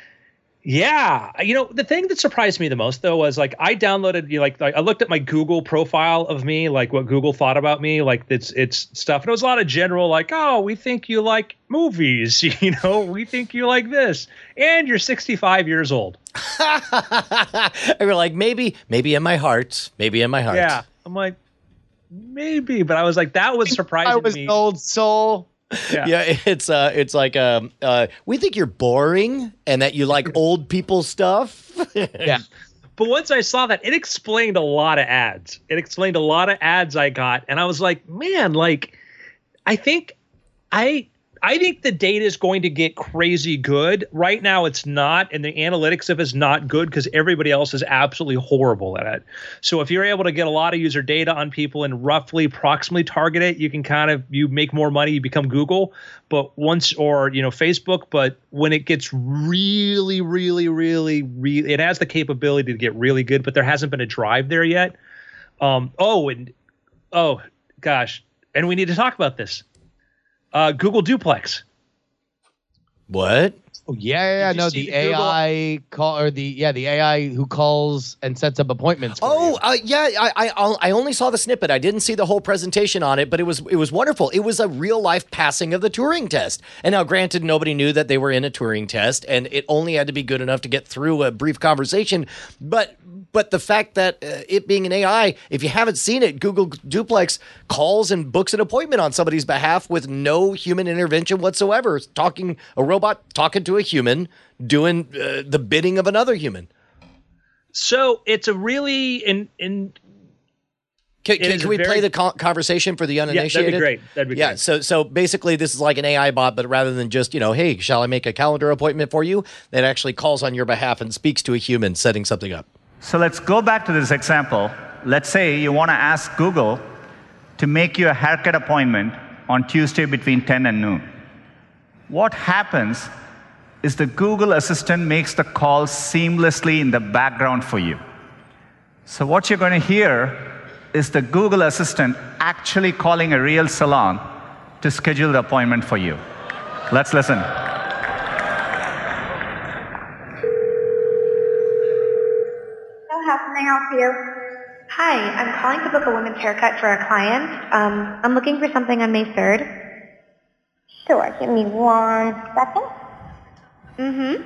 yeah, you know, the thing that surprised me the most though was like I downloaded, you know, like, like I looked at my Google profile of me, like what Google thought about me, like it's it's stuff, and it was a lot of general like, oh, we think you like movies, you know, we think you like this, and you're sixty-five years old. I were like, maybe, maybe in my heart, maybe in my heart. Yeah, I'm like, maybe, but I was like, that was surprising. I was me. an old soul. Yeah. Yeah, it's uh, it's like um, uh, we think you're boring and that you like old people stuff. Yeah. But once I saw that, it explained a lot of ads. It explained a lot of ads I got, and I was like, man, like, I think I. I think the data is going to get crazy good. Right now, it's not, and the analytics of it is not good because everybody else is absolutely horrible at it. So if you're able to get a lot of user data on people and roughly, approximately target it, you can kind of you make more money. You become Google, but once or you know Facebook. But when it gets really, really, really, really, it has the capability to get really good, but there hasn't been a drive there yet. Um, oh, and oh gosh, and we need to talk about this. Uh, Google Duplex. What? Oh, yeah, yeah, yeah. Did you No, see the the A I call or the yeah, the A I who calls and sets up appointments. For Oh, you. uh, yeah. I, I I only saw the snippet. I didn't see the whole presentation on it, but it was it was wonderful. It was a real life passing of the Turing test. And now, granted, nobody knew that they were in a Turing test, and it only had to be good enough to get through a brief conversation. But but the fact that uh, it being an A I, if you haven't seen it, Google Duplex calls and books an appointment on somebody's behalf with no human intervention whatsoever. It's talking a robot talking to a human, doing uh, the bidding of another human. So it's a really in in. Can, It can, is can a we very- play the co- conversation for the Yeah, uninitiated? that'd be great. That'd be yeah, great. so so basically this is like an A I bot, but rather than just, you know, hey, shall I make a calendar appointment for you? It actually calls on your behalf and speaks to a human setting something up. So let's go back to this example. Let's say you want to ask Google to make you a haircut appointment on Tuesday between ten and noon. What happens is the Google Assistant makes the call seamlessly in the background for you. So what you're going to hear is the Google Assistant actually calling a real salon to schedule the appointment for you. Let's listen. How can I help you? Hi, I'm calling to book a women's haircut for a client. Um, I'm looking for something on May third. Sure, give me one second. Mm-hmm.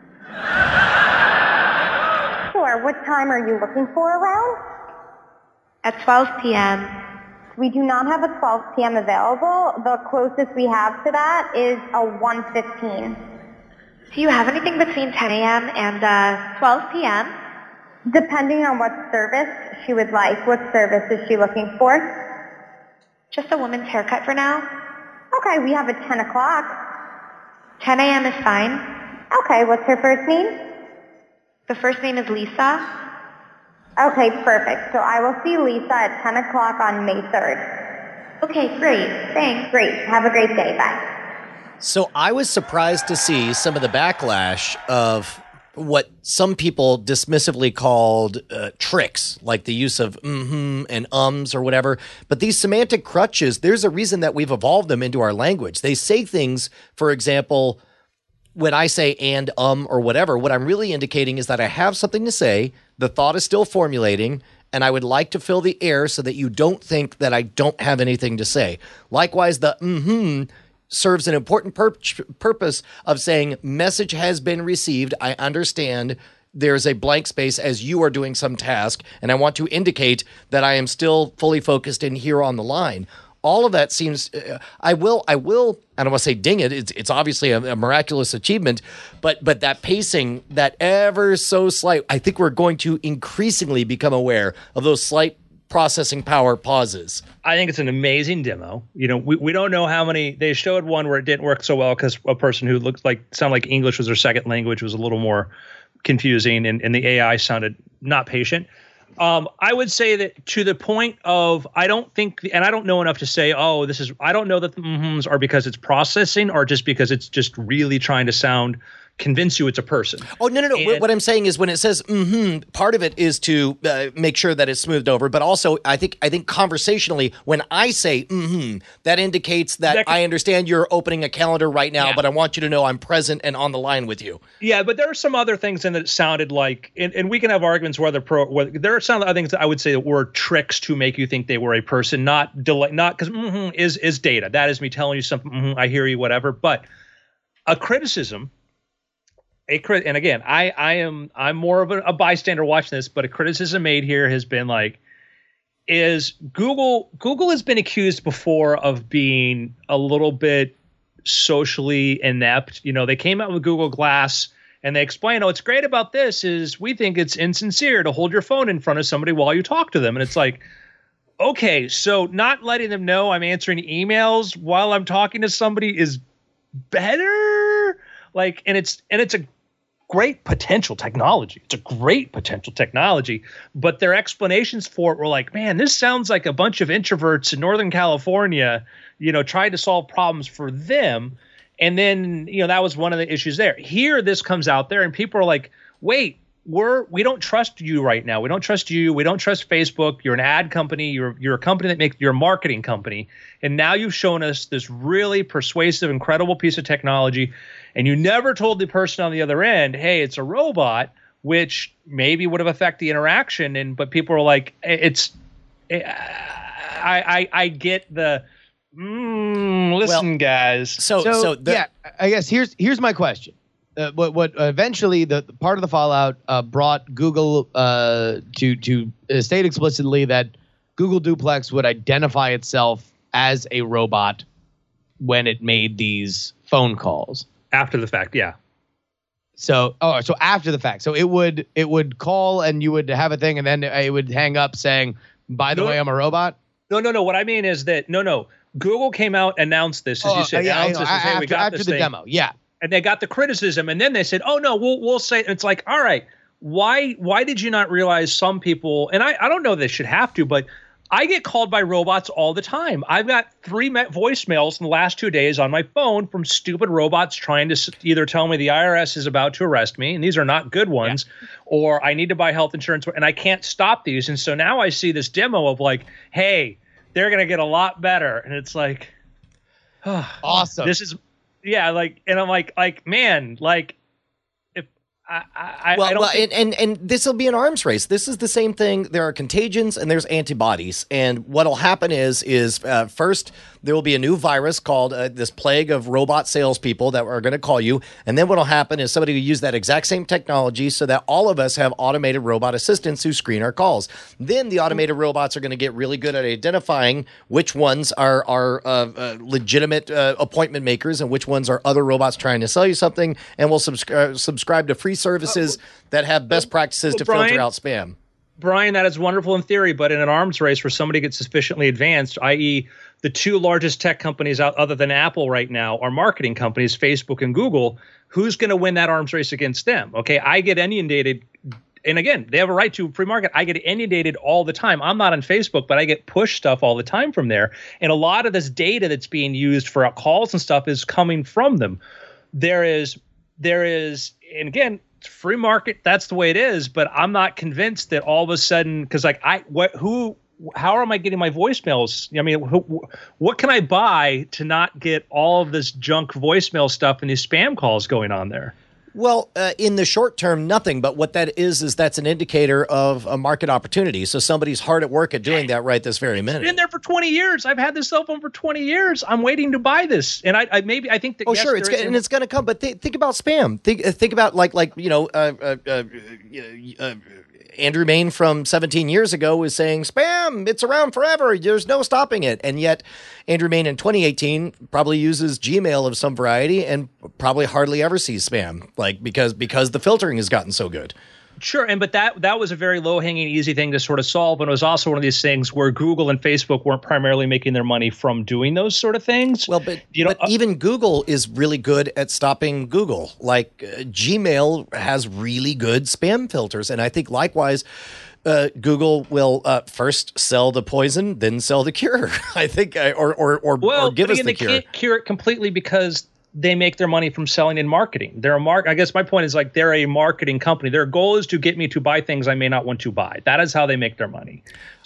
Sure, what time are you looking for around? At twelve p.m. We do not have a twelve p.m. available. The closest we have to that is a one fifteen. Do you have anything between ten a.m. and uh, twelve p.m.? Depending on what service she would like. What service is she looking for? Just a woman's haircut for now. Okay, we have a ten o'clock. ten a.m. is fine. Okay, what's her first name? The first name is Lisa. Okay, perfect. So I will see Lisa at ten o'clock on May third. Okay, great. Thanks. Great. Have a great day. Bye. So I was surprised to see some of the backlash of what some people dismissively called uh, tricks, like the use of mm-hmm and ums or whatever. But these semantic crutches, there's a reason that we've evolved them into our language. They say things, for example, when I say and, um, or whatever, what I'm really indicating is that I have something to say, the thought is still formulating, and I would like to fill the air so that you don't think that I don't have anything to say. Likewise, the mm-hmm serves an important pur- purpose of saying message has been received. I understand there's a blank space as you are doing some task, and I want to indicate that I am still fully focused in here on the line. All of that seems, uh, I will, I will, I don't want to say ding it, it's, it's obviously a, a miraculous achievement, but but that pacing, that ever so slight, I think we're going to increasingly become aware of those slight processing power pauses. I think it's an amazing demo. You know, we, we don't know how many, they showed one where it didn't work so well because a person who looked like, sounded like English was their second language was a little more confusing, and, and the A I sounded not patient. Um, I would say that to the point of, I don't think, and I don't know enough to say, oh, this is, I don't know that the mm-hms are because it's processing or just because it's just really trying to sound, convince you it's a person. Oh, no, no, no. And, what I'm saying is when it says mm-hmm, part of it is to uh, make sure that it's smoothed over. But also, I think I think conversationally, when I say mm-hmm, that indicates that, that can, I understand you're opening a calendar right now, yeah. but I want you to know I'm present and on the line with you. Yeah, but there are some other things in that sounded like, and, and we can have arguments whether pro, whether, there are some other things that I would say that were tricks to make you think they were a person, not delay, not because mm-hmm is, is data. That is me telling you something, mm-hmm, I hear you, whatever. But a criticism, A crit, and again, I, I am I'm more of a, a bystander watching this, but a criticism made here has been like, is Google Google has been accused before of being a little bit socially inept. You know, they came out with Google Glass and they explain, oh, what's great about this is we think it's insincere to hold your phone in front of somebody while you talk to them, and it's like, okay, so not letting them know I'm answering emails while I'm talking to somebody is better. Like, and it's and it's a great potential technology. It's a great potential technology, but their explanations for it were like, man, this sounds like a bunch of introverts in Northern California, you know, trying to solve problems for them. And then, you know, that was one of the issues there. Here, this comes out there and people are like, wait, we're, we don't trust you right now. We don't trust you. We don't trust Facebook. You're an ad company. You're, you're a company that makes, you're a marketing company. And now you've shown us this really persuasive, incredible piece of technology. And you never told the person on the other end, hey, it's a robot, which maybe would have affected the interaction. And, but people are like, it's, I, I, I get the, mm, listen, well, guys. So, so, so the, yeah, I guess here's, here's my question. Uh, what what eventually the, the part of the fallout uh, brought Google uh, to to state explicitly that Google Duplex would identify itself as a robot when it made these phone calls after the fact. Yeah. So oh so after the fact, so it would it would call and you would have a thing and then it would hang up saying, by the no, way, I'm a robot. No, no, no. What I mean is that no, no. Google came out, announced this as oh, you said. Yeah, announced this, after, hey, we got after this the thing. demo. Yeah. And they got the criticism, and then they said, "Oh no, we'll we'll say." It's like, all right, why why did you not realize some people? And I I don't know they should have to, but I get called by robots all the time. I've got three me- voicemails in the last two days on my phone from stupid robots trying to s- either tell me the I R S is about to arrest me, and these are not good ones, yeah. or I need to buy health insurance, and I can't stop these. And so now I see this demo of like, hey, they're gonna get a lot better, and it's like, oh, awesome. This is. Yeah, like, and I'm like, like, man, like, if I, I, well, I don't well, think- and and, and this will be an arms race. This is the same thing. There are contagions and there's antibodies, and what'll happen is, is uh, first there will be a new virus called uh, this plague of robot salespeople that are going to call you, and then what'll happen is somebody will use that exact same technology so that all of us have automated robot assistants who screen our calls. Then the automated robots are going to get really good at identifying which ones are are uh, uh, legitimate uh, appointment makers and which ones are other robots trying to sell you something, and will subscribe uh, subscribe to free services that have best practices well, to Brian, filter out spam. Brian, that is wonderful in theory, but in an arms race where somebody gets sufficiently advanced, that is the two largest tech companies out other than Apple right now are marketing companies, Facebook and Google, who's going to win that arms race against them? Okay, I get inundated, and again, they have a right to free market. I get inundated all the time. I'm not on Facebook, but I get push stuff all the time from there. And a lot of this data that's being used for calls and stuff is coming from them. There is, there is, and again, free market, that's the way it is, but I'm not convinced that all of a sudden, because like I what who how am I getting my voicemails? I mean, who, what can I buy to not get all of this junk voicemail stuff and these spam calls going on there? Well, uh, in the short term, nothing. But what that is, is that's an indicator of a market opportunity. So somebody's hard at work at doing that right this very minute. It's been there for twenty years. I've had this cell phone for twenty years. I'm waiting to buy this. And I, I maybe I think that. Oh, yes, sure. It's there go- is and it's going to come. But th- think about spam. Think, uh, think about like, like, you know, uh, uh, uh, uh, Andrew Main from seventeen years ago was saying spam, it's around forever. There's no stopping it. And yet Andrew Main in twenty eighteen probably uses Gmail of some variety and probably hardly ever sees spam, like because because the filtering has gotten so good. Sure, and but that that was a very low-hanging, easy thing to sort of solve, and it was also one of these things where Google and Facebook weren't primarily making their money from doing those sort of things. Well, but you know, but even Google is really good at stopping Google. Like uh, Gmail has really good spam filters, and I think likewise. Uh, Google will uh, first sell the poison, then sell the cure. I think, uh, or or or, well, or give but us again, the they cure. can't cure it completely because they make their money from selling and marketing. They're a mark. I guess my point is like they're a marketing company. Their goal is to get me to buy things I may not want to buy. That is how they make their money.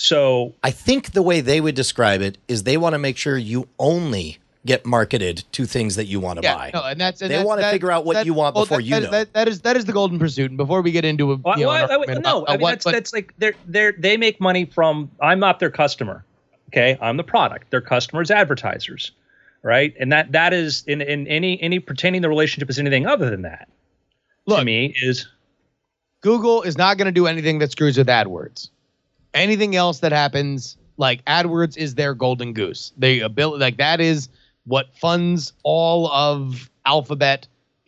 So I think the way they would describe it is they want to make sure you only get marketed to things that you want to Yeah, buy. no, and that's and They that's- wanna that- figure out what that- you want well, before that- you that- know. that- that is that is the golden pursuit. And before we get into a Well, you know, well, an I- argument no, about- I mean what- that's what- that's like they're they're they make money from. I'm not their customer, okay? I'm the product. Their customers, advertisers, right? And that that is in in any any pretending the relationship is anything other than that. Look, to me is Google is not going to do anything that screws with AdWords. Anything else that happens, like AdWords, is their golden goose. They ability like that is what funds all of Alphabet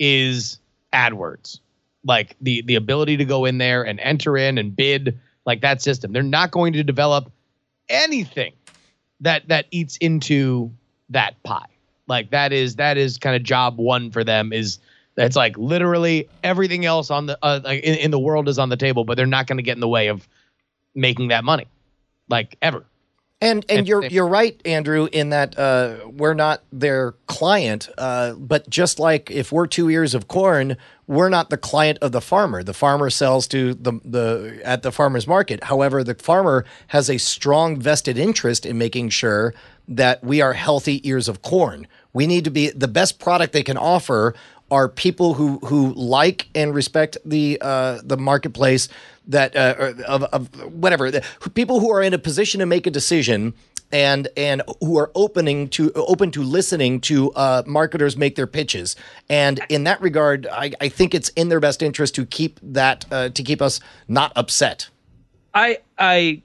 is AdWords. Like the the ability to go in there and enter in and bid, like that system. They're not going to develop anything that that eats into that pie. Like that is that is kind of job one for them. Is that's like literally everything else on the uh, like in, in the world is on the table, but they're not going to get in the way of making that money, like ever. And and And you're they- you're right, Andrew, in that uh, we're not their client. Uh, but just like if we're two ears of corn, we're not the client of the farmer. The farmer sells to the the at the farmer's market. However, the farmer has a strong vested interest in making sure that we are healthy ears of corn. We need to be the best product they can offer are people who who like and respect the uh, the marketplace that uh, of, of whatever the, people who are in a position to make a decision and and who are opening to open to listening to uh, marketers make their pitches. And in that regard, I, I think it's in their best interest to keep that uh, to keep us not upset. I I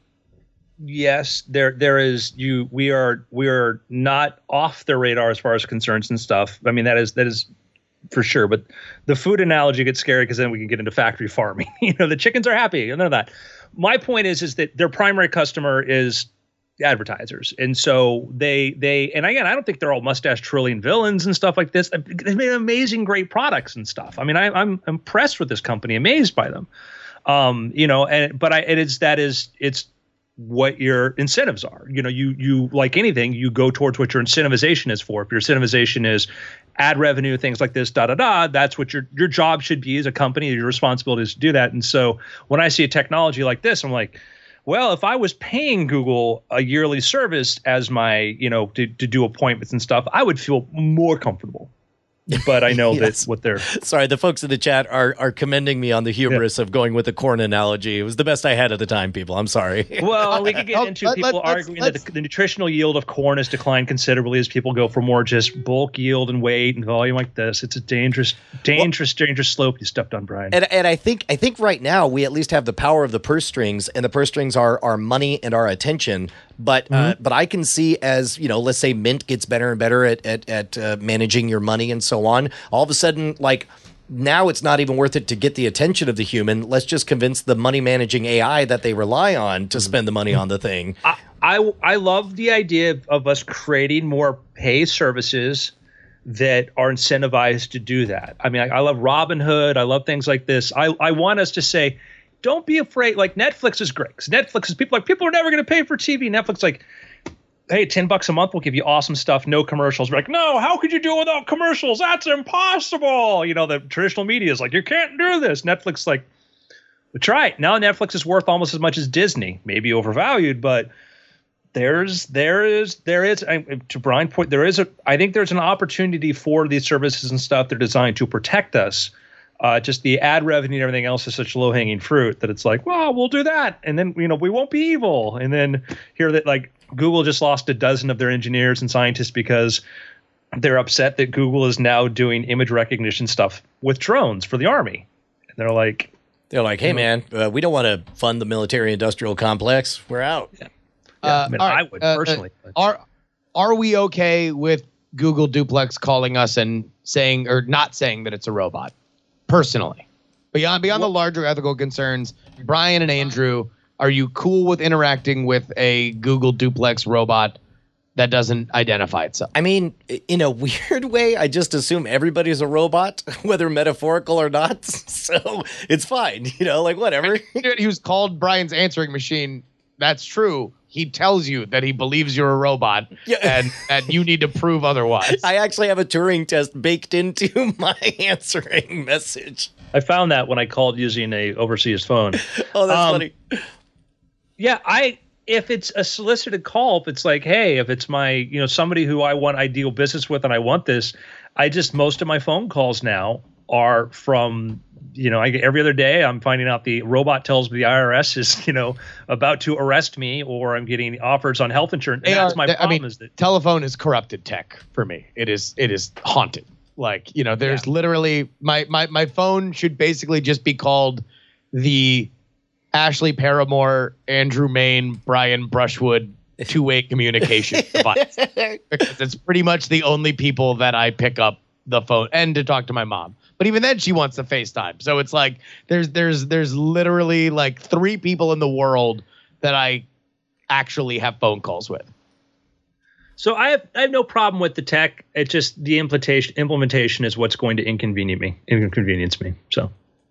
yes, there there is you we are we are not off the radar as far as concerns and stuff. I mean that is that is for sure. But the food analogy gets scary because then we can get into factory farming. You know, the chickens are happy, none of that. My point is is that their primary customer is advertisers, and so they they and again, I don't think they're all mustache twirling villains and stuff like this. They've made amazing, great products and stuff. I mean, I, I'm impressed with this company, amazed by them. Um, you know, and but I it is that is it's what your incentives are. You know, you you like anything, you go towards what your incentivization is for. If your incentivization is ad revenue, things like this, da da da, that's what your your job should be as a company. Your responsibility is to do that. And so when I see a technology like this, I'm like, well, if I was paying Google a yearly service as my, you know, to, to do appointments and stuff, I would feel more comfortable. But I know Yes. that what they're Sorry, the folks in the chat are are commending me on the hubris of going with the corn analogy. It was the best I had at the time, people. I'm sorry. well, we could get Oh, into let- people let- let's- arguing that let's- the, the nutritional yield of corn has declined considerably as people go for more just bulk yield and weight and volume like this. It's a dangerous, dangerous, dangerous slope you stepped on, Brian. And and I think I think right now we at least have the power of the purse strings, and the purse strings are our money and our attention. But uh, but I can see as you know, let's say Mint gets better and better at at, at uh, managing your money and so on. All of a sudden, like now, it's not even worth it to get the attention of the human. Let's just convince the money managing A I that they rely on to spend the money on the thing. I, I I love the idea of, of us creating more pay services that are incentivized to do that. I mean, I, I love Robinhood. I love things like this. I, I want us to say, don't be afraid. Like Netflix is great. 'Cause Netflix is people like people are never going to pay for T V. Netflix like, hey, ten bucks a month, we'll give you awesome stuff, no commercials. We're like, no, how could you do it without commercials? That's impossible. You know, the traditional media is like, you can't do this. Netflix like, well, try it. Now Netflix is worth almost as much as Disney, maybe overvalued, but there's there is there is I, to Brian's point, there is a I think there's an opportunity for these services and stuff. They're designed to protect us. Uh, just the ad revenue and everything else is such low hanging fruit that it's like, well, we'll do that, and then you know we won't be evil. And then hear that like Google just lost a dozen of their engineers and scientists because they're upset that Google is now doing image recognition stuff with drones for the army. And they're like, they're like, hey man, uh, we don't want to fund the military industrial complex. We're out. Yeah. Uh, yeah, I mean, right, I would uh, personally. Uh, are are we okay with Google Duplex calling us and saying or not saying that it's a robot? Personally, beyond beyond the larger ethical concerns, Brian and Andrew, are you cool with interacting with a Google Duplex robot that doesn't identify itself? I mean, in a weird way, I just assume everybody's a robot, whether metaphorical or not. So it's fine, you know, like whatever. He was called Brian's answering machine. That's true. He tells you that he believes you're a robot, yeah. and and you need to prove otherwise. I actually have a Turing test baked into my answering message. I found that when I called using a overseas phone. Oh, that's um, funny. Yeah, I if it's a solicited call, if it's like, hey, if it's my, you know, somebody who I want ideal business with and I want this, I just most of my phone calls now are from, you know, I get every other day I'm finding out the robot tells me the I R S is, you know, about to arrest me, or I'm getting offers on health insurance. And They that's are- my they- problem I mean, is that telephone is corrupted tech for me. It is it is haunted. Like, you know, there's literally my, my my phone should basically just be called the Ashley Paramore, Andrew Main, Brian Brushwood two-way communication device. Because it's pretty much the only people that I pick up the phone and to talk to my mom. But even then she wants to FaceTime. So it's like there's there's there's literally like three people in the world that I actually have phone calls with. So I have I have no problem with the tech. It's just the implementation implementation is what's going to inconvenience me, inconvenience me. So,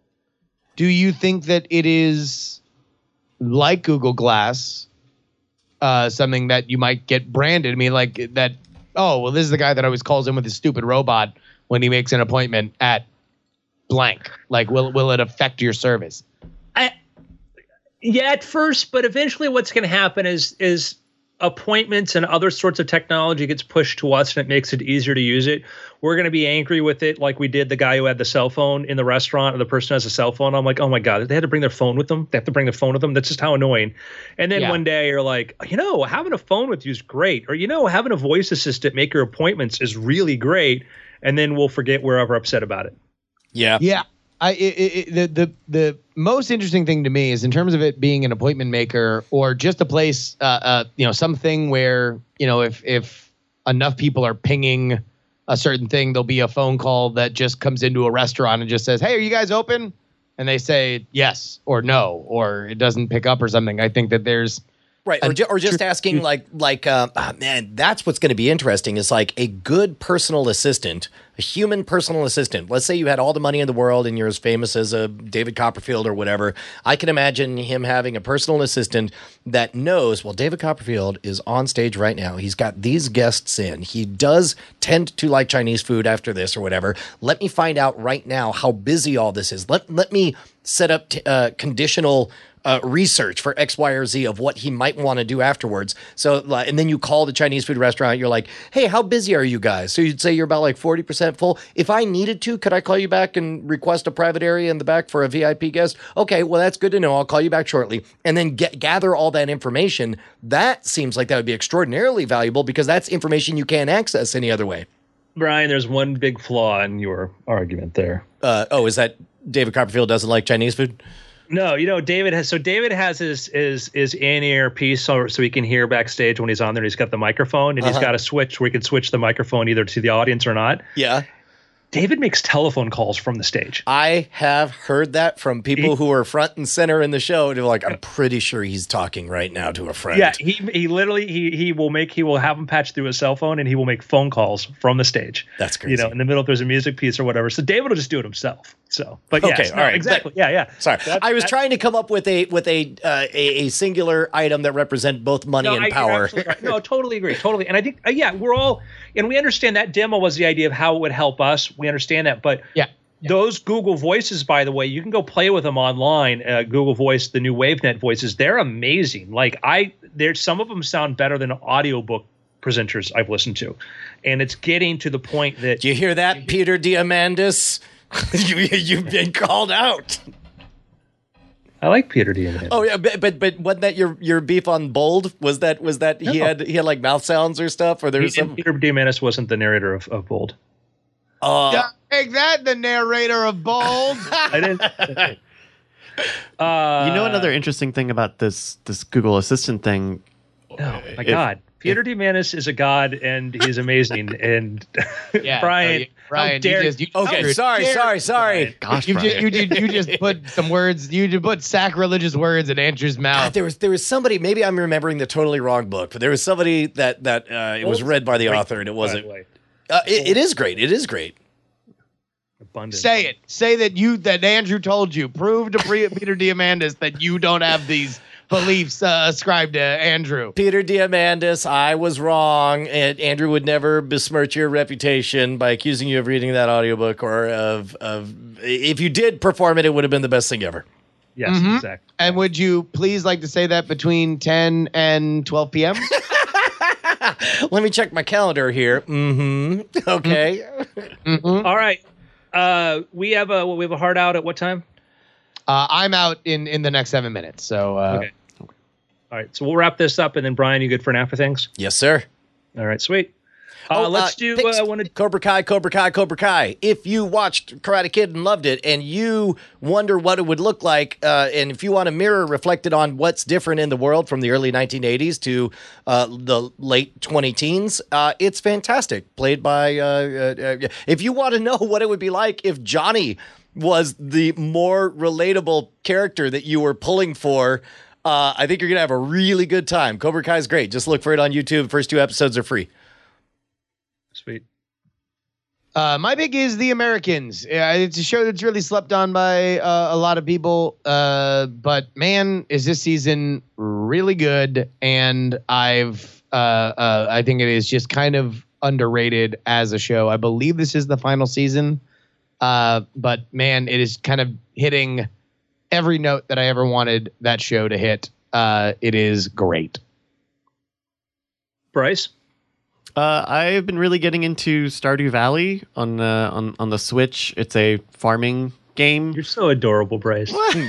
do you think that it is like Google Glass, uh, something that you might get branded? I mean, like that. Oh, well, this is the guy that always calls in with his stupid robot when he makes an appointment at blank. Like, will will it affect your service? I yeah, at first, but eventually, what's going to happen is is appointments and other sorts of technology gets pushed to us, and it makes it easier to use it. We're going to be angry with it, like we did the guy who had the cell phone in the restaurant, or the person who has a cell phone. I'm like, oh my god, they had to bring their phone with them. They have to bring their phone with them. That's just how annoying. And then Yeah. one day you're like, you know, having a phone with you is great, or you know, having a voice assistant make your appointments is really great. And then we'll forget we're ever upset about it. Yeah. Yeah. I it, it, the the the most interesting thing to me is in terms of it being an appointment maker or just a place, uh, uh, you know, something where, you know, if if enough people are pinging a certain thing, there'll be a phone call that just comes into a restaurant and just says, "Hey, are you guys open?" And they say yes or no, or it doesn't pick up or something. I think that there's Right, or, ju- or just asking like like uh, ah, man, that's what's going to be interesting is like a good personal assistant, a human personal assistant. Let's say you had all the money in the world and you're as famous as a David Copperfield or whatever. I can imagine him having a personal assistant that knows, well, David Copperfield is on stage right now. He's got these guests in. He does tend to like Chinese food after this or whatever. Let me find out right now how busy all this is. Let let me set up t- uh, conditional Uh, research for X, Y, or Z of what he might want to do afterwards. So, uh, and then you call the Chinese food restaurant. You're like, hey, how busy are you guys? So you'd say you're about like forty percent full. If I needed to, could I call you back and request a private area in the back for a V I P guest? Okay, well, that's good to know. I'll call you back shortly. And then get, gather all that information. That seems like that would be extraordinarily valuable because that's information you can't access any other way. Brian, there's one big flaw in your argument there. Uh, oh, is that David Copperfield doesn't like Chinese food? No, you know, David has so David has his his his in-ear piece so so he can hear backstage when he's on there. He's got the microphone and Uh-huh. he's got a switch where he can switch the microphone either to the audience or not. Yeah. David makes telephone calls from the stage. I have heard that from people He- who are front and center in the show. They're like, I'm pretty sure he's talking right now to a friend. Yeah, he he literally he he will make he will have him patch through his cell phone and he will make phone calls from the stage. That's crazy. You know, in the middle if there's a music piece or whatever. So David will just do it himself. So, but yes, Okay, no, all right. exactly. But- yeah, yeah. Sorry, That- I was that- trying to come up with a with a uh, a, a singular item that represent both money No, and I- you're power. absolutely right. No, totally agree. Totally. And I think, uh, yeah, we're all, and we understand that demo was the idea of how it would help us. We understand that. But yeah. those Google Voices, by the way, you can go play with them online. Uh, Google Voice, the new WaveNet voices, they're amazing. Like I, there's some of them sound better than audiobook presenters I've listened to. And it's getting to the point that. Do you hear that, Peter Diamandis? you, you've been called out. I like Peter Diamandis. Oh yeah, but but, but wasn't that your, your beef on Bold? Was that was that he No. had he had like mouth sounds or stuff? Or there He was some. didn't- Peter Diamandis wasn't the narrator of, of Bold. Uh, Yeah, make that the narrator of Bold. I didn't. uh, You know another interesting thing about this this Google Assistant thing? Oh my If- God, Peter Diamandis is a god, and he's amazing. And Yeah, Brian, no, you- Brian, how you dare just- you just okay, screwed- sorry, dare- sorry, sorry. Brian. Gosh, You Brian. just, you did. You just put some words. You just put sacrilegious words in Andrew's God, mouth. there was there was somebody. Maybe I'm remembering the totally wrong book, but there was somebody that that uh, it was read by the Great, author, and it by wasn't. the way. Uh, it, it is great. It is great. Abundant. Say it. Say that you that Andrew told you. Prove to Pre- Peter Diamandis that you don't have these beliefs uh, ascribed to Andrew. Peter Diamandis, I was wrong, and Andrew would never besmirch your reputation by accusing you of reading that audiobook or of of if you did perform it, it would have been the best thing ever. Yes, Mhm. exactly. And would you please like to say that between ten and twelve p.m.? Let me check my calendar here. Mm-hmm. Okay. Mhm. All right. Uh, we have a we have a hard out at what time? Uh, I'm out in, in the next seven minutes. So uh, Okay. All right. So we'll wrap this up, and then Brian, you good for an after things? Yes, sir. All right. Sweet. Uh, Oh, let's uh, do. thanks- Uh, one. Cobra Kai, Cobra Kai, Cobra Kai. If you watched Karate Kid and loved it, and you wonder what it would look like, uh, and if you want a mirror reflected on what's different in the world from the early nineteen eighties to uh, the late twenty teens, uh, it's fantastic. Played by. Uh, uh, uh, if you want to know what it would be like if Johnny was the more relatable character that you were pulling for. Uh, I think you're gonna have a really good time. Cobra Kai is great. Just look for it on YouTube. First two episodes are free. Sweet. Uh, my pick is The Americans. Yeah, it's a show that's really slept on by uh, a lot of people. Uh, but man, is this season really good? And I've, uh, uh, I think it is just kind of underrated as a show. I believe this is the final season. Uh, but man, it is kind of hitting every note that I ever wanted that show to hit. Uh, it is great. Bryce. Uh, I've been really getting into Stardew Valley on the on, on the Switch. It's a farming game. You're so adorable, Bryce.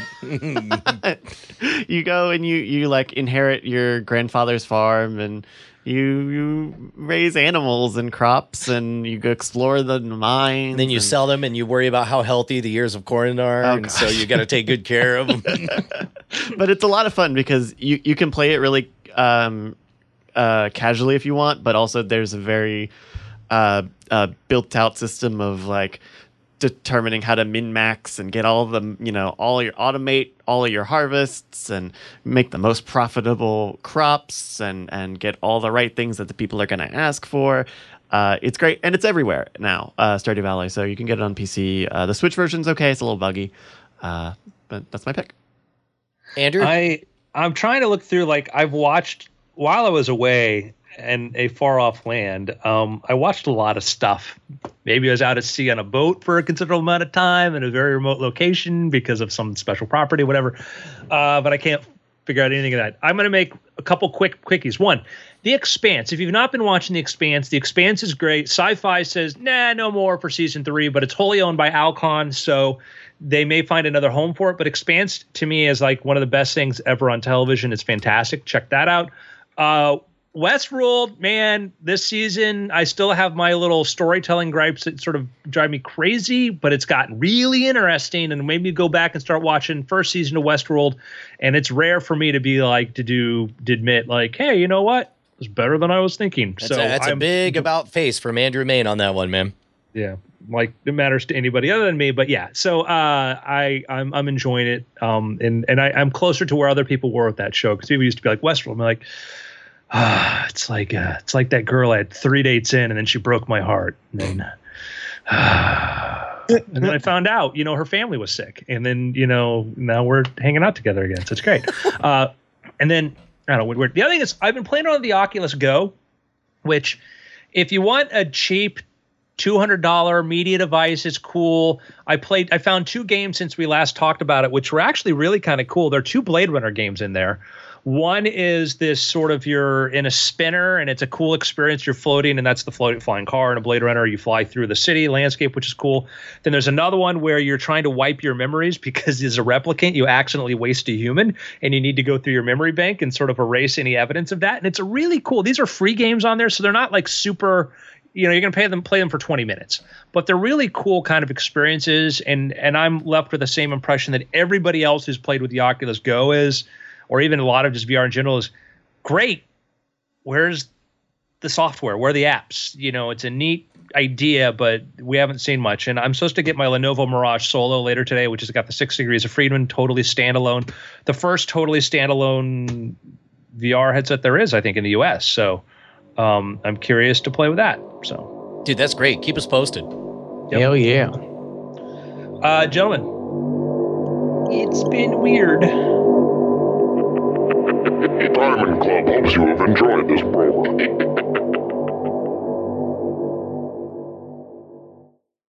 You go and you you like inherit your grandfather's farm, and you you raise animals and crops, and you go explore the mines. And then you and, sell them, and you worry about how healthy the ears of corn are, Oh, and so gosh. you got to take good care of them. But it's a lot of fun because you you can play it really um, uh, casually if you want, but also there's a very uh, uh, built out system of like determining how to min max and get all of them, you know, all your automate all of your harvests and make the most profitable crops and and get all the right things that the people are going to ask for. Uh, it's great, and it's everywhere now, uh, Stardew Valley, so you can get it on P C. Uh, the Switch version's okay; it's a little buggy, uh, but that's my pick. Andrew, I I'm trying to look through. Like I've watched while I was away in a far off land. Um, I watched a lot of stuff. Maybe I was out at sea on a boat for a considerable amount of time in a very remote location because of some special property, whatever. Uh, but I can't figure out anything of that. I'm going to make a couple quick quickies. One, The Expanse. If you've not been watching The Expanse, The Expanse is great. Sci-Fi says, nah, no more for season three, but it's wholly owned by Alcon, so they may find another home for it. But Expanse, to me, is like one of the best things ever on television. It's fantastic. Check that out. Uh, Westworld, man, this season, I still have my little storytelling gripes that sort of drive me crazy, but it's gotten really interesting and made me go back and start watching first season of Westworld. And it's rare for me to be like, to do, to admit like, hey, you know what? It was better than I was thinking. that's, so a, that's a I'm- big about face from Andrew Main on that one, man. Yeah. Like it matters to anybody other than me, but yeah. So uh, I I'm I'm enjoying it, um, and and I, I'm closer to where other people were with that show because people used to be like Westworld. I'm like, ah, it's like uh, it's like that girl I had three dates in, and then she broke my heart, and then uh, and then I found out, you know, her family was sick, and then you know now we're hanging out together again, so it's great. Uh, and then I don't know what weird. The other thing is I've been playing on the Oculus Go, which if you want a cheap two hundred dollars media device, is cool. I played, I found two games since we last talked about it, which were actually really kind of cool. There are two Blade Runner games in there. One is this sort of you're in a spinner and it's a cool experience. You're floating, and that's the floating flying car. In a Blade Runner, you fly through the city landscape, which is cool. Then there's another one where you're trying to wipe your memories because as a replicant, you accidentally waste a human, and you need to go through your memory bank and sort of erase any evidence of that. And it's a really cool. These are free games on there, so they're not like super. You know, you're going to pay them, play them for twenty minutes, but they're really cool kind of experiences. And and I'm left with the same impression that everybody else who's played with the Oculus Go is, or even a lot of just V R in general, is great. Where's the software? Where are the apps? You know, it's a neat idea, but we haven't seen much. And I'm supposed to get my Lenovo Mirage Solo later today, which has got the six degrees of freedom, totally standalone. The first totally standalone V R headset there is, I think, in the U S. So um, I'm curious to play with that. So, dude, that's great. Keep us posted. Yep. Hell yeah. Uh, gentlemen, it's been weird. Diamond Club hopes you have enjoyed this program.